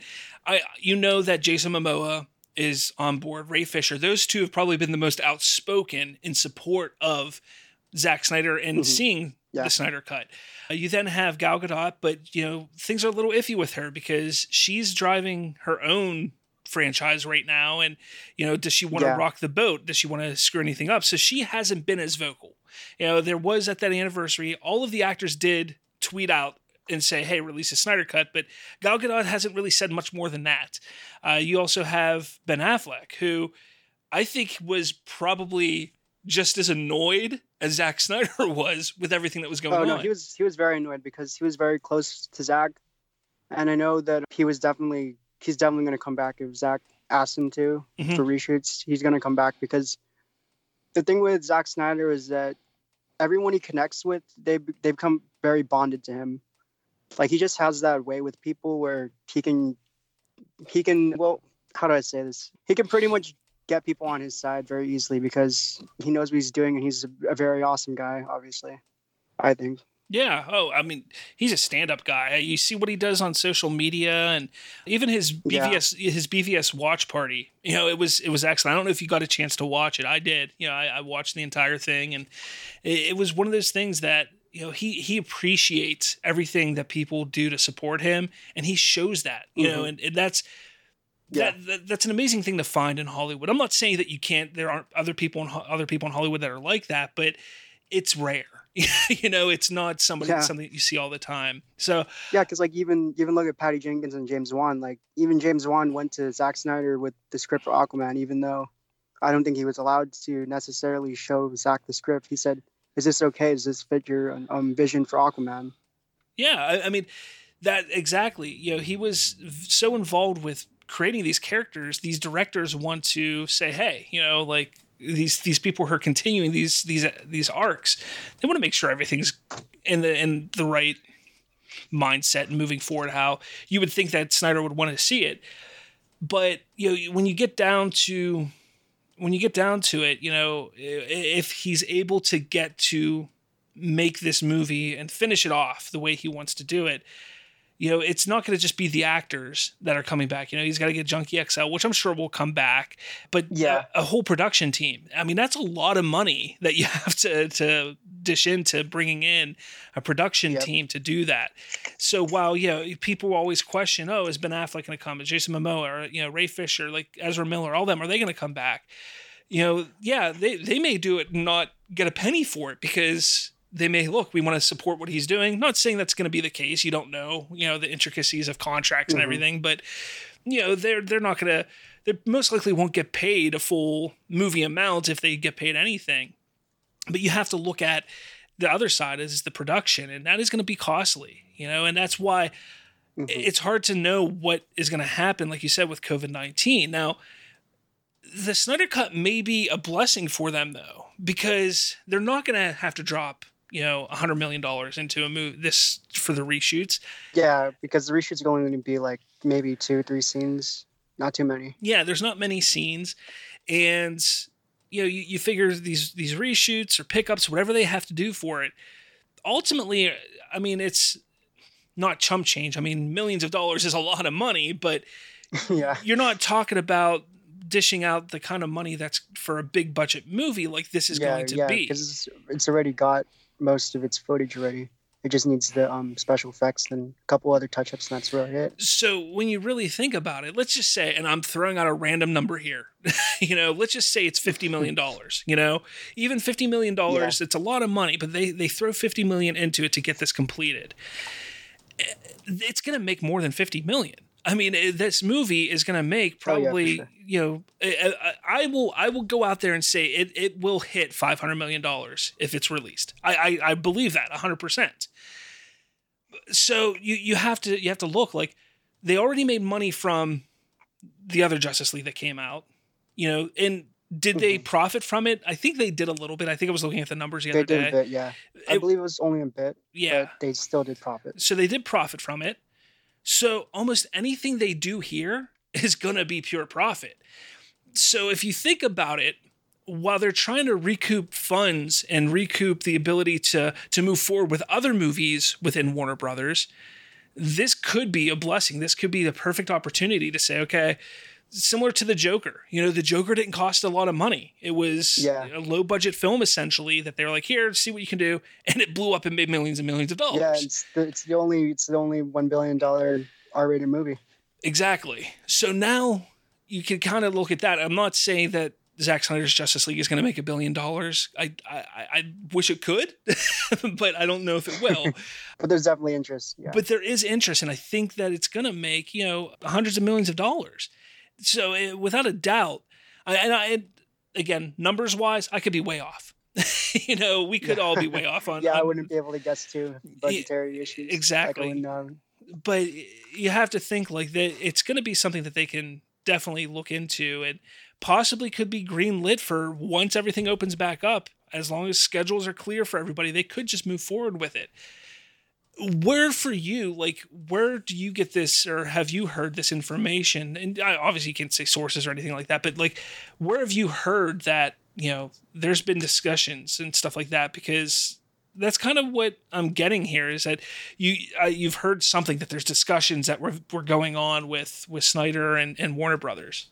that Jason Momoa is on board, Ray Fisher. Those two have probably been the most outspoken in support of Zack Snyder and seeing the Snyder Cut. You then have Gal Gadot, but things are a little iffy with her because she's driving her own franchise right now, and does she want to rock the boat? Does she want to screw anything up? So she hasn't been as vocal. There was at that anniversary, all of the actors did tweet out and say, hey, release a Snyder Cut, but Gal Gadot hasn't really said much more than that. You also have Ben Affleck, who I think was probably just as annoyed as Zack Snyder was with everything that was going on. He was very annoyed because he was very close to Zack, and I know that he's definitely going to come back if Zack asks him to for reshoots. He's going to come back because the thing with Zack Snyder is that everyone he connects with, they become very bonded to him. Like he just has that way with people where he can, well, how do I say this? He can pretty much get people on his side very easily because he knows what he's doing and he's a very awesome guy, obviously, I think. Yeah. Oh, I mean, he's a stand-up guy. You see what he does on social media, and even his BVS watch party. It was excellent. I don't know if you got a chance to watch it. I did. I watched the entire thing, and it was one of those things that he appreciates everything that people do to support him, and he shows that. And that's. Yeah. That's an amazing thing to find in Hollywood. I'm not saying that you can't. There aren't other people in Hollywood that are like that, but it's rare. It's not something that you see all the time. So because like even look at Patty Jenkins and James Wan. Like even James Wan went to Zack Snyder with the script for Aquaman, even though I don't think he was allowed to necessarily show Zack the script. He said, "Is this okay? Does this fit your vision for Aquaman?" Yeah, I mean that exactly. He was so involved with creating these characters. These directors want to say, hey, like these people who are continuing these arcs, they want to make sure everything's in the right mindset and moving forward, how you would think that Snyder would want to see it. But when you get down to it, if he's able to get to make this movie and finish it off the way he wants to do it, it's not going to just be the actors that are coming back. He's got to get Junkie XL, which I'm sure will come back, but a whole production team. I mean, that's a lot of money that you have to dish into bringing in a production team to do that. So while, people always question, is Ben Affleck going to come? Is Jason Momoa or, Ray Fisher, like Ezra Miller, all them, are they going to come back? They may do it and not get a penny for it because they may we want to support what he's doing. Not saying that's going to be the case. You don't know, the intricacies of contracts and everything, but they're not going to, they most likely won't get paid a full movie amount if they get paid anything. But you have to look at the other side is the production, and that is going to be costly, and that's why it's hard to know what is going to happen. Like you said, with COVID-19. Now, the Snyder Cut may be a blessing for them though, because they're not going to have to drop $100 million into a movie this for the reshoots. Yeah, because the reshoots are only going to be like maybe 2-3 scenes, not too many. Yeah, there's not many scenes, and you figure these reshoots or pickups, whatever they have to do for it. Ultimately, I mean, it's not chump change. I mean, millions of dollars is a lot of money, but you're not talking about dishing out the kind of money that's for a big budget movie like this is going to be. Because it's already got most of its footage already. It just needs the special effects and a couple other touch-ups, and that's really it. So when you really think about it, let's just say, and I'm throwing out a random number here, let's just say it's $50 million. Even $50 million, it's a lot of money, but they throw $50 million into it to get this completed. It's going to make more than $50 million. I mean, this movie is going to make probably, I will go out there and say it will hit $500 million if it's released. I believe that 100%. So you have to look like they already made money from the other Justice League that came out, and did they profit from it? I think they did a little bit. I think I was looking at the numbers the other day. They did a bit, yeah. I believe it was only a bit. Yeah. But they still did profit. So they did profit from it. So almost anything they do here is going to be pure profit. So if you think about it, while they're trying to recoup funds and recoup the ability to move forward with other movies within Warner Brothers, this could be a blessing. This could be the perfect opportunity to say, okay, similar to the Joker. The Joker didn't cost a lot of money. It was a low budget film essentially that they were like, here, see what you can do, and it blew up and made millions and millions of dollars. Yeah, it's the only $1 billion R-rated movie. Exactly. So now you can kind of look at that. I'm not saying that Zack Snyder's Justice League is going to make $1 billion. I wish it could, but I don't know if it will. But there's definitely interest. Yeah. But there is interest, and I think that it's going to make hundreds of millions of dollars. So without a doubt, again, numbers wise, I could be way off. We could all be way off on. I wouldn't be able to guess too budgetary issues. Exactly. But you have to think like that. It's going to be something that they can definitely look into, and possibly could be green lit for once everything opens back up. As long as schedules are clear for everybody, they could just move forward with it. Where for you, where do you get this, or have you heard this information? And obviously you can't say sources or anything like that, but where have you heard that, there's been discussions and stuff like that? Because that's kind of what I'm getting here, is that you've heard something, that there's discussions that were going on with Snyder and Warner Brothers.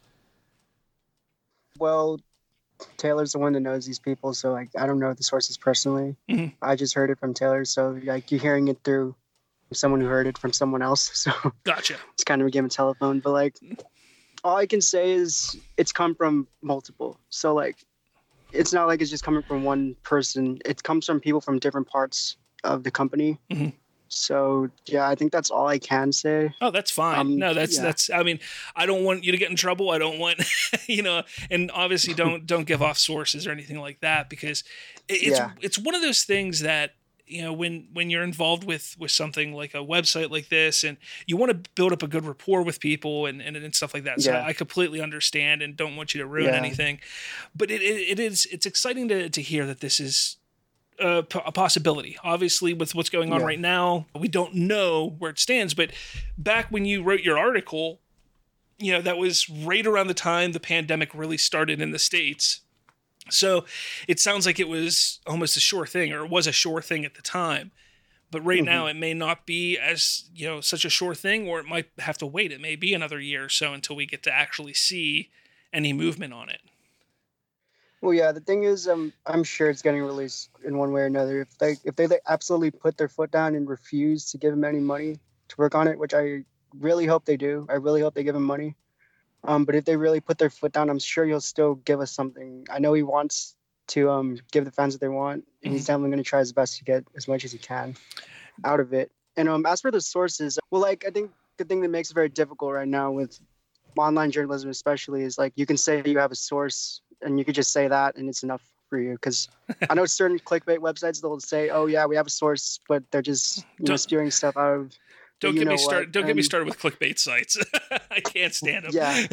Well, Taylor's the one that knows these people, so I don't know the sources personally. Mm-hmm. I just heard it from Taylor, so you're hearing it through someone who heard it from someone else. So gotcha. It's kind of a game of telephone, but all I can say is it's come from multiple. So it's not like it's just coming from one person. It comes from people from different parts of the company. Mm-hmm. So yeah, I think that's all I can say. Oh, that's fine. No, that's. I mean, I don't want you to get in trouble. I don't want, and obviously don't give off sources or anything like that, because it's one of those things that when you're involved with something like a website like this, and you want to build up a good rapport with people and stuff like that. So I completely understand and don't want you to ruin anything, but it's exciting to hear that this is a possibility. Obviously, with what's going on right now, we don't know where it stands. But back when you wrote your article, that was right around the time the pandemic really started in the States. So it sounds like it was almost a sure thing, or it was a sure thing at the time. But right now, it may not be as, such a sure thing, or it might have to wait. It may be another year or so until we get to actually see any movement on it. Well, yeah, the thing is, I'm sure it's getting released in one way or another. If they absolutely put their foot down and refuse to give him any money to work on it, which I really hope they do. I really hope they give him money. But if they really put their foot down, I'm sure he'll still give us something. I know he wants to give the fans what they want, and he's definitely going to try his best to get as much as he can out of it. And as for the sources, well, I think the thing that makes it very difficult right now with online journalism especially is you can say you have a source and you could just say that and it's enough for you, because I know certain clickbait websites, they'll say, oh yeah, we have a source, but they're just spewing stuff out of don't get me started get me started with clickbait sites. I can't stand them. Yeah.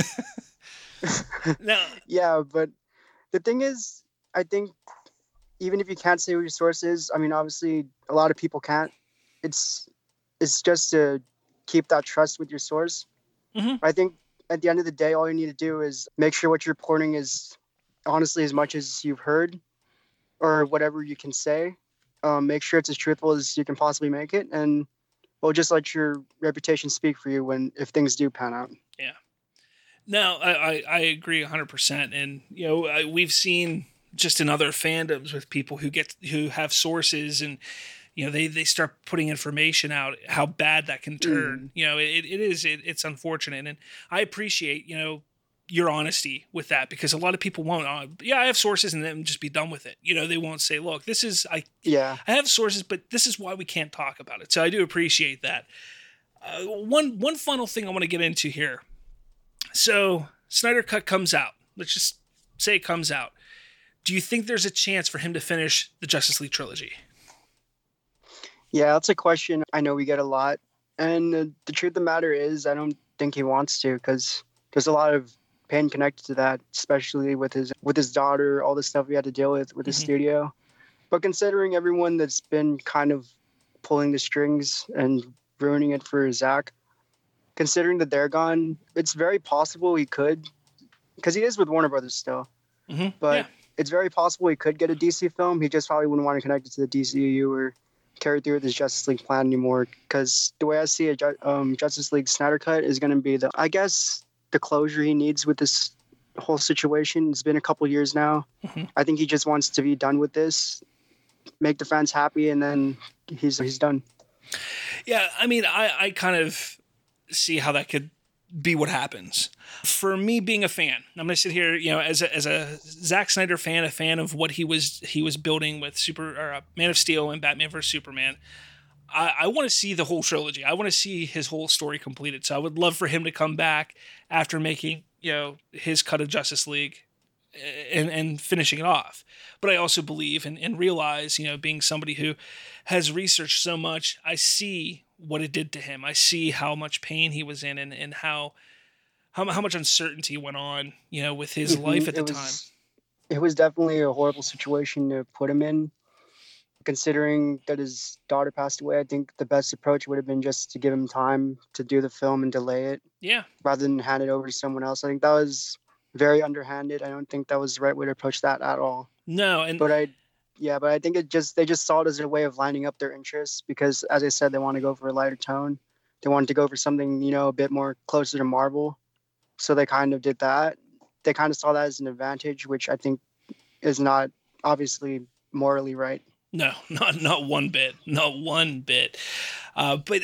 No. Yeah, but the thing is, I think even if you can't say who your source is, I mean, obviously a lot of people can't. It's just to keep that trust with your source. I think at the end of the day, all you need to do is make sure what you're reporting is honestly as much as you've heard or whatever you can say. Make sure it's as truthful as you can possibly make it, and just let your reputation speak for you if things do pan out. Yeah. No, I agree 100%. And, we've seen just in other fandoms with people who have sources and, they start putting information out, how bad that can turn. It's unfortunate. And I appreciate, your honesty with that, because a lot of people won't, I have sources, and then just be done with it. They won't say, look, I have sources, but this is why we can't talk about it. So I do appreciate that. One final thing I want to get into here. So Snyder Cut comes out. Let's just say it comes out. Do you think there's a chance for him to finish the Justice League trilogy? Yeah, that's a question I know we get a lot. And the truth of the matter is, I don't think he wants to, because there's a lot of pain connected to that, especially with his daughter, all the stuff he had to deal with his studio. But considering everyone that's been kind of pulling the strings and ruining it for Zack, considering that they're gone, it's very possible he could, because he is with Warner Brothers still. But it's very possible he could get a DC film. He just probably wouldn't want to connect it to the DCU or carry through with his Justice League plan anymore, because the way I see it, Justice League Snyder Cut is going to be the closure he needs with this whole situation. It's been a couple years now. I think he just wants to be done with this, make the fans happy, and then he's done. Yeah, I mean, I kind of see how that could be what happens. For me, being a fan, I'm going to sit here, as a Zack Snyder fan, a fan of what he was building with Man of Steel and Batman vs Superman. I want to see the whole trilogy. I want to see his whole story completed. So I would love for him to come back after making, his cut of Justice League and finishing it off. But I also believe and realize, being somebody who has researched so much, I see what it did to him. I see how much pain he was in and how much uncertainty went on, with his life at the time. It was definitely a horrible situation to put him in. Considering that his daughter passed away, I think the best approach would have been just to give him time to do the film and delay it. Yeah. Rather than hand it over to someone else. I think that was very underhanded. I don't think that was the right way to approach that at all. No, but I think they just saw it as a way of lining up their interests, because, as I said, they want to go for a lighter tone. They wanted to go for something, a bit more closer to Marvel. So they kind of did that. They kind of saw that as an advantage, which I think is not obviously morally right. No, not one bit. Not one bit. But,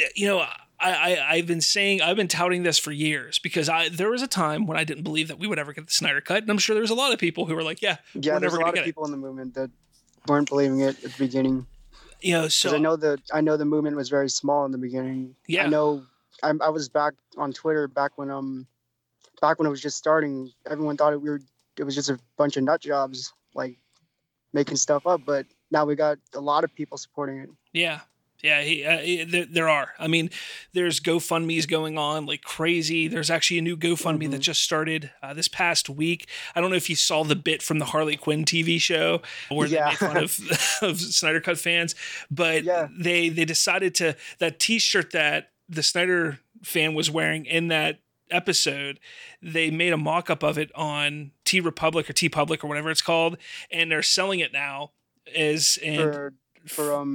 I've been touting this for years, because there was a time when I didn't believe that we would ever get the Snyder Cut. And I'm sure there was a lot of people who were like, we're never going to get it. There's a lot of people in the movement that weren't believing it at the beginning. So I know the movement was very small in the beginning. Yeah. I know I was back on Twitter back when it was just starting. Everyone thought it was just a bunch of nut jobs, like making stuff up, but now we got a lot of people supporting it. Yeah. Yeah, there are. I mean, there's GoFundMe's going on like crazy. There's actually a new GoFundMe that just started this past week. I don't know if you saw the bit from the Harley Quinn TV show where they made fun of Snyder Cut fans, but they decided to, that T-shirt that the Snyder fan was wearing in that episode, they made a mock-up of it on T Republic or T Public or whatever it's called, and they're selling it now for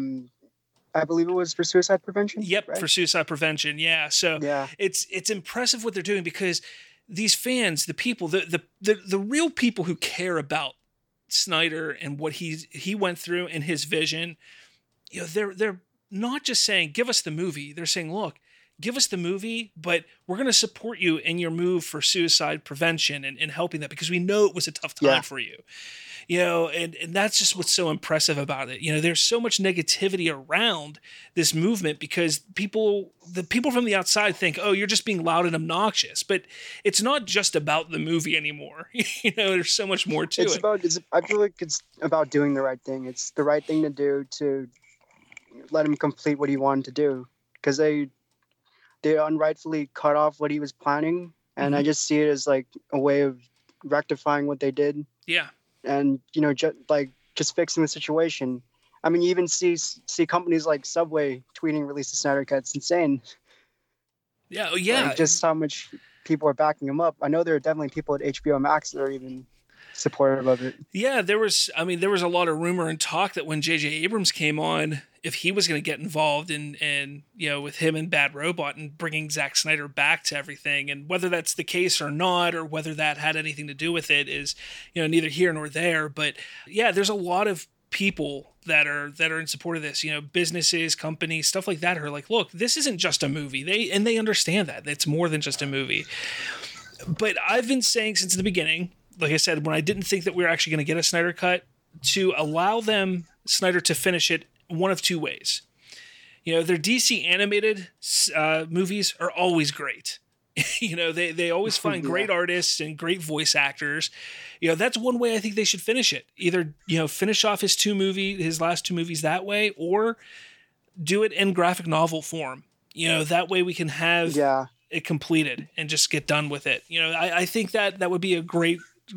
I believe it was for suicide prevention. Yep, right? For suicide prevention. Yeah. So it's impressive what they're doing, because these fans, the people, the real people who care about Snyder and what he went through and his vision, they're not just saying, give us the movie. They're saying, look, give us the movie, but we're going to support you in your move for suicide prevention and helping that, because we know it was a tough time for you. And that's just what's so impressive about it. There's so much negativity around this movement because the people from the outside think, oh, you're just being loud and obnoxious, but it's not just about the movie anymore. There's so much more to it. I feel like it's about doing the right thing. It's the right thing to do to let him complete what he wanted to do, because they unrightfully cut off what he was planning. And I just see it as like a way of rectifying what they did. Yeah. And, just fixing the situation. I mean, you even see companies like Subway tweeting release the Snyder Cut. It's insane. Yeah. Oh, yeah. Like, just how much people are backing him up. I know there are definitely people at HBO Max that are even supportive of it. Yeah, there was a lot of rumor and talk that when J.J. Abrams came on, if he was going to get involved in with him and Bad Robot and bringing Zack Snyder back to everything, and whether that's the case or not, or whether that had anything to do with it is, neither here nor there. But yeah, there's a lot of people that are in support of this, businesses, companies, stuff like that, are like, look, this isn't just a movie. They understand that it's more than just a movie. But I've been saying since the beginning, like I said, when I didn't think that we were actually going to get a Snyder Cut, to allow Snyder to finish it one of two ways. Their DC animated movies are always great. They always find great artists and great voice actors. That's one way I think they should finish it. Either, finish off his last two movies that way, or do it in graphic novel form. That way we can have it completed and just get done with it. I think that would be a great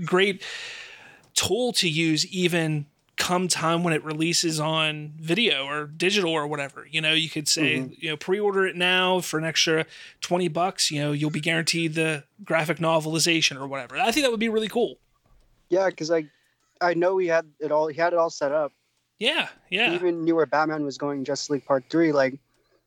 tool to use, even come time when it releases on video or digital or whatever. You could say, pre-order it now for an extra $20. You'll be guaranteed the graphic novelization or whatever. I think that would be really cool. Yeah, because I know he had it all set up. Yeah. He even knew where Batman was going. Justice League Part 3. Like,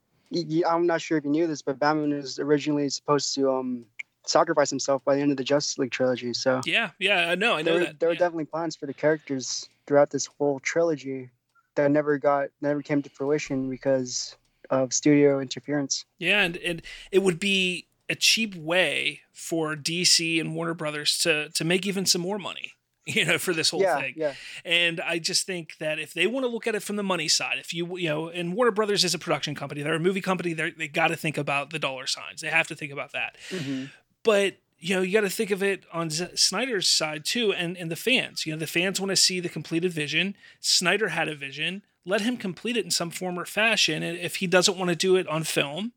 I'm not sure if you knew this, but Batman was originally supposed to sacrifice himself by the end of the Justice League trilogy. So yeah, I know that there were definitely plans for the characters throughout this whole trilogy that never came to fruition because of studio interference. Yeah, and it would be a cheap way for DC and Warner Brothers to make even some more money, for this whole thing. Yeah. And I just think that if they want to look at it from the money side, if and Warner Brothers is a production company, they're a movie company, they got to think about the dollar signs. They have to think about that. Mm-hmm. But you got to think of it on Snyder's side too, and the fans. The fans want to see the completed vision. Snyder had a vision. Let him complete it in some form or fashion. And if he doesn't want to do it on film,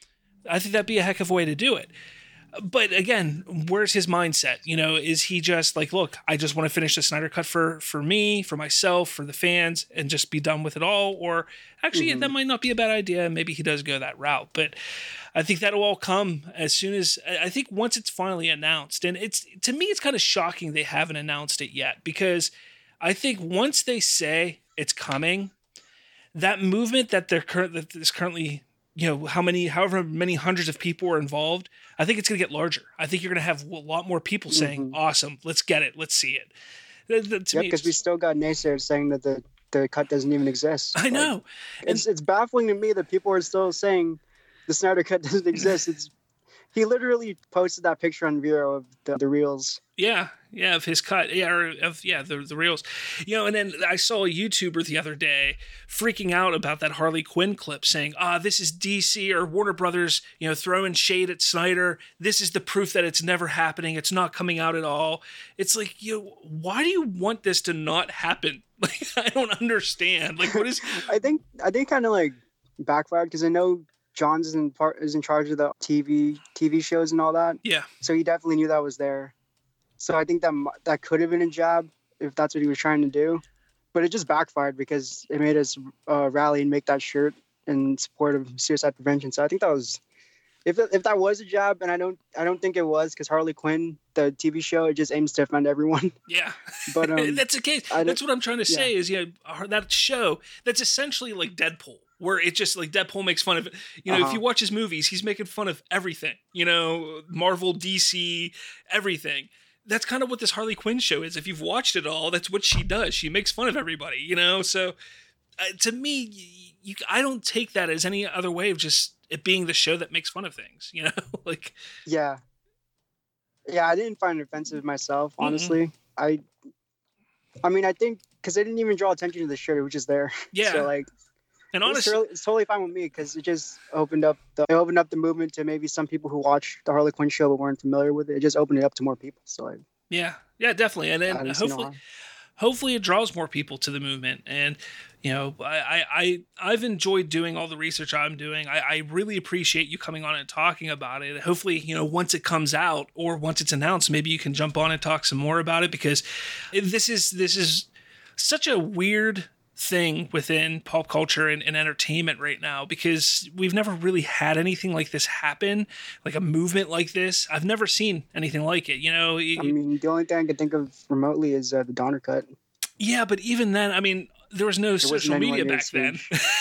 I think that'd be a heck of a way to do it. But again, where's his mindset? Is he just like, look, I just want to finish the Snyder Cut for me, for myself, for the fans, and just be done with it all? Or actually, that might not be a bad idea. Maybe he does go that route. But I think that'll all come as soon as, I think once it's finally announced. And to me, it's kind of shocking they haven't announced it yet, because I think once they say it's coming, that movement that is currently, however many hundreds of people are involved, I think it's going to get larger. I think you're going to have a lot more people saying, awesome, let's get it, let's see it. Because we still got naysayers saying that the cut doesn't even exist. I know. It's baffling to me that people are still saying the Snyder Cut doesn't exist. He literally posted that picture on Vero of the reels. Yeah, of his cut. The reels. And then I saw a YouTuber the other day freaking out about that Harley Quinn clip, saying, this is DC or Warner Brothers, throwing shade at Snyder. This is the proof that it's never happening. It's not coming out at all. It's like, why do you want this to not happen? Like, I don't understand. Like, what is... I think kind of like backfired because I know Johns is in charge of the TV shows and all that. Yeah. So he definitely knew that was there. So I think that could have been a jab if that's what he was trying to do, but it just backfired because it made us rally and make that shirt in support of suicide prevention. So I think that was, if that was a jab, and I don't think it was, because Harley Quinn, the TV show, it just aims to offend everyone. Yeah, but that's the case. That's what I'm trying to say is, that show that's essentially like Deadpool, where it just like Deadpool makes fun of it. If you watch his movies, he's making fun of everything. Marvel, DC, everything. That's kind of what this Harley Quinn show is. If you've watched it all, that's what she does. She makes fun of everybody. So to me, I don't take that as any other way of just it being the show that makes fun of things. Like yeah, I didn't find it offensive myself, honestly. I mean, I think because they didn't even draw attention to the shirt, which is there. Yeah. So like, and honestly, it's totally fine with me because it just opened up the movement to maybe some people who watched the Harley Quinn show but weren't familiar with it. It just opened it up to more people. So like, yeah, definitely, and then hopefully it draws more people to the movement. And I've enjoyed doing all the research I'm doing. I really appreciate you coming on and talking about it. Hopefully, once it comes out or once it's announced, maybe you can jump on and talk some more about it, because this is such a weird thing within pop culture and entertainment right now, because we've never really had anything like this happen, like a movement like this. I've never seen anything like it. I mean, the only thing I can think of remotely is the Donner Cut. Yeah, but even then, I mean, there was no social media back then.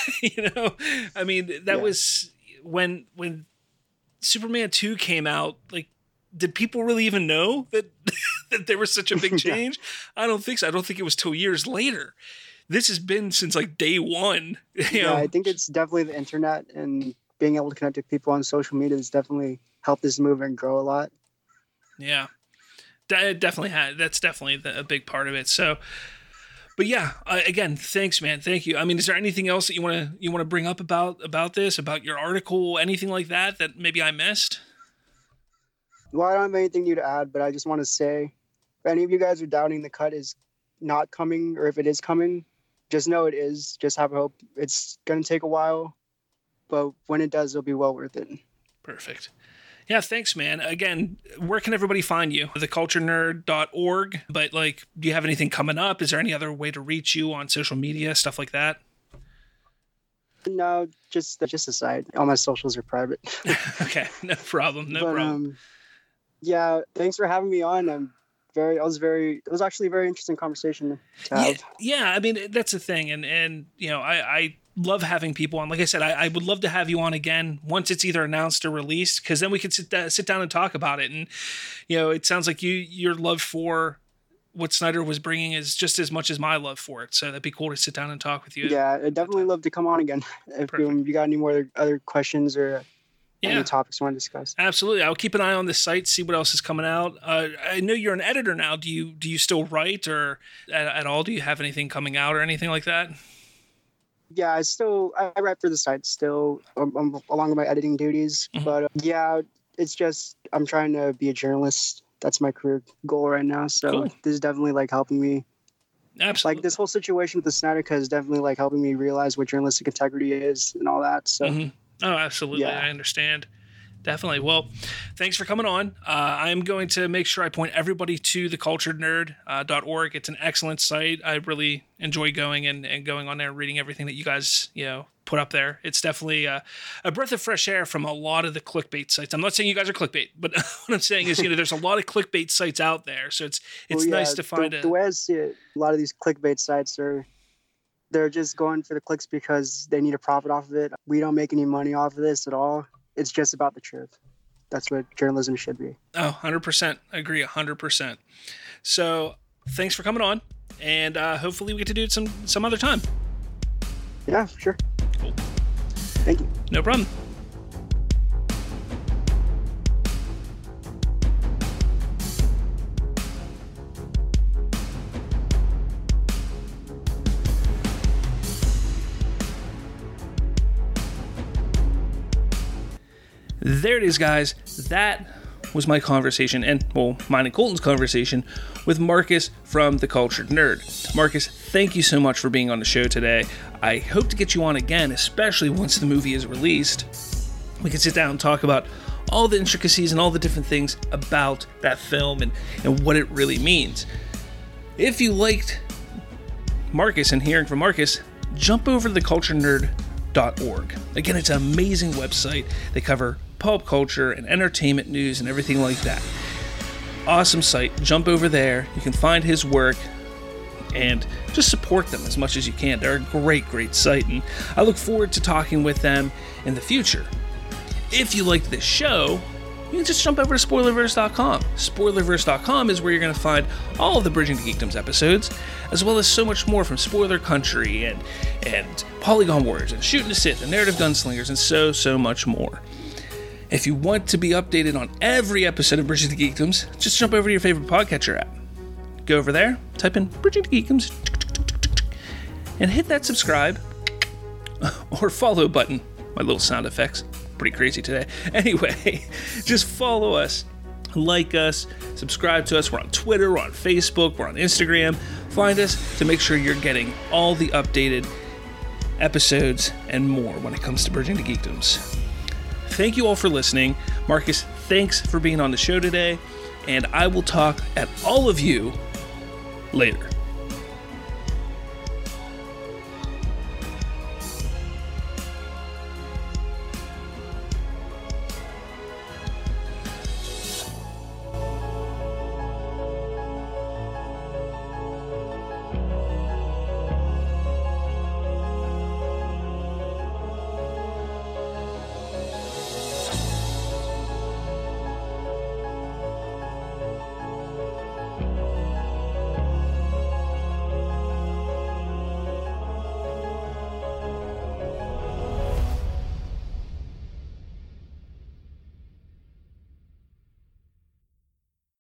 I mean, that was when Superman 2 came out. Like, did people really even know that that there was such a big change? I don't think so. I don't think it was till years later. This has been since like day one. I think it's definitely the internet and being able to connect with people on social media has definitely helped this movement grow a lot. Yeah, it definitely had. That's definitely a big part of it. So, but yeah, again, thanks, man. Thank you. I mean, is there anything else that you want to bring up about this, about your article, anything like that maybe I missed? Well, I don't have anything new to add, but I just want to say, if any of you guys are doubting the cut is not coming, or if it is coming, just know it is. Just have hope. It's going to take a while, but when it does, it'll be well worth it. Perfect. Yeah, thanks, man. Again, where can everybody find you? theculturenerd.org. But like, do you have anything coming up? Is there any other way to reach you on social media, stuff like that? No, just a site. All my socials are private. Okay, no problem. No problem. Yeah, thanks for having me on. It was actually a very interesting conversation to have. Yeah, I mean, that's the thing. And I love having people on. Like I said, I would love to have you on again once it's either announced or released, because then we could sit down and talk about it. And, it sounds like your love for what Snyder was bringing is just as much as my love for it. So that'd be cool to sit down and talk with you. Yeah, I'd definitely love to come on again. If you got any more other questions or any topics you want to discuss. Absolutely. I'll keep an eye on the site, see what else is coming out. I know you're an editor now. Do you still write or at all? Do you have anything coming out or anything like that? Yeah, I write for the site still, along with my editing duties. Mm-hmm. But it's just I'm trying to be a journalist. That's my career goal right now. So cool. This is definitely like helping me. Absolutely. Like this whole situation with the Snyder Cut is definitely like helping me realize what journalistic integrity is and all that. So. Mm-hmm. Oh, absolutely. Yeah. I understand. Definitely. Well, thanks for coming on. I'm going to make sure I point everybody to theculturenerd.org. It's an excellent site. I really enjoy going and going on there and reading everything that you guys, put up there. It's definitely a breath of fresh air from a lot of the clickbait sites. I'm not saying you guys are clickbait, but what I'm saying is, there's a lot of clickbait sites out there. So it's nice to find the way I see it, a lot of these clickbait sites they're just going for the clicks because they need a profit off of it. We don't make any money off of this at all. It's just about the truth. That's what journalism should be. Oh, 100%. I agree 100%. So thanks for coming on, and hopefully we get to do it some other time. Yeah, sure. Cool. Thank you. No problem. There it is, guys. That was my conversation, and mine and Colton's conversation with Marcus from The Cultured Nerd. Marcus, thank you so much for being on the show today. I hope to get you on again, especially once the movie is released. We can sit down and talk about all the intricacies and all the different things about that film and what it really means. If you liked Marcus and hearing from Marcus, jump over to theculturenerd.org. Again, it's an amazing website. They cover pop culture and entertainment news and everything like that. Awesome site. Jump over there. You can find his work and just support them as much as you can. They're a great site, and I look forward to talking with them in the future. If you liked this show, you can just jump over to Spoilerverse.com. Spoilerverse.com is where you're going to find all of the Bridging to Geekdoms episodes, as well as so much more from Spoiler Country and Polygon Warriors and Shooting the Sith and Narrative Gunslingers and so much more. If you want to be updated on every episode of Bridging to Geekdoms, just jump over to your favorite podcatcher app. Go over there, type in Bridging to Geekdoms, and hit that subscribe or follow button. My little sound effects. Pretty crazy today. Anyway, just follow us, like us, subscribe to us. We're on Twitter, we're on Facebook, we're on Instagram. Find us to make sure you're getting all the updated episodes and more when it comes to Bridging to Geekdoms. Thank you all for listening. Marcus, thanks for being on the show today, and I will talk at all of you later.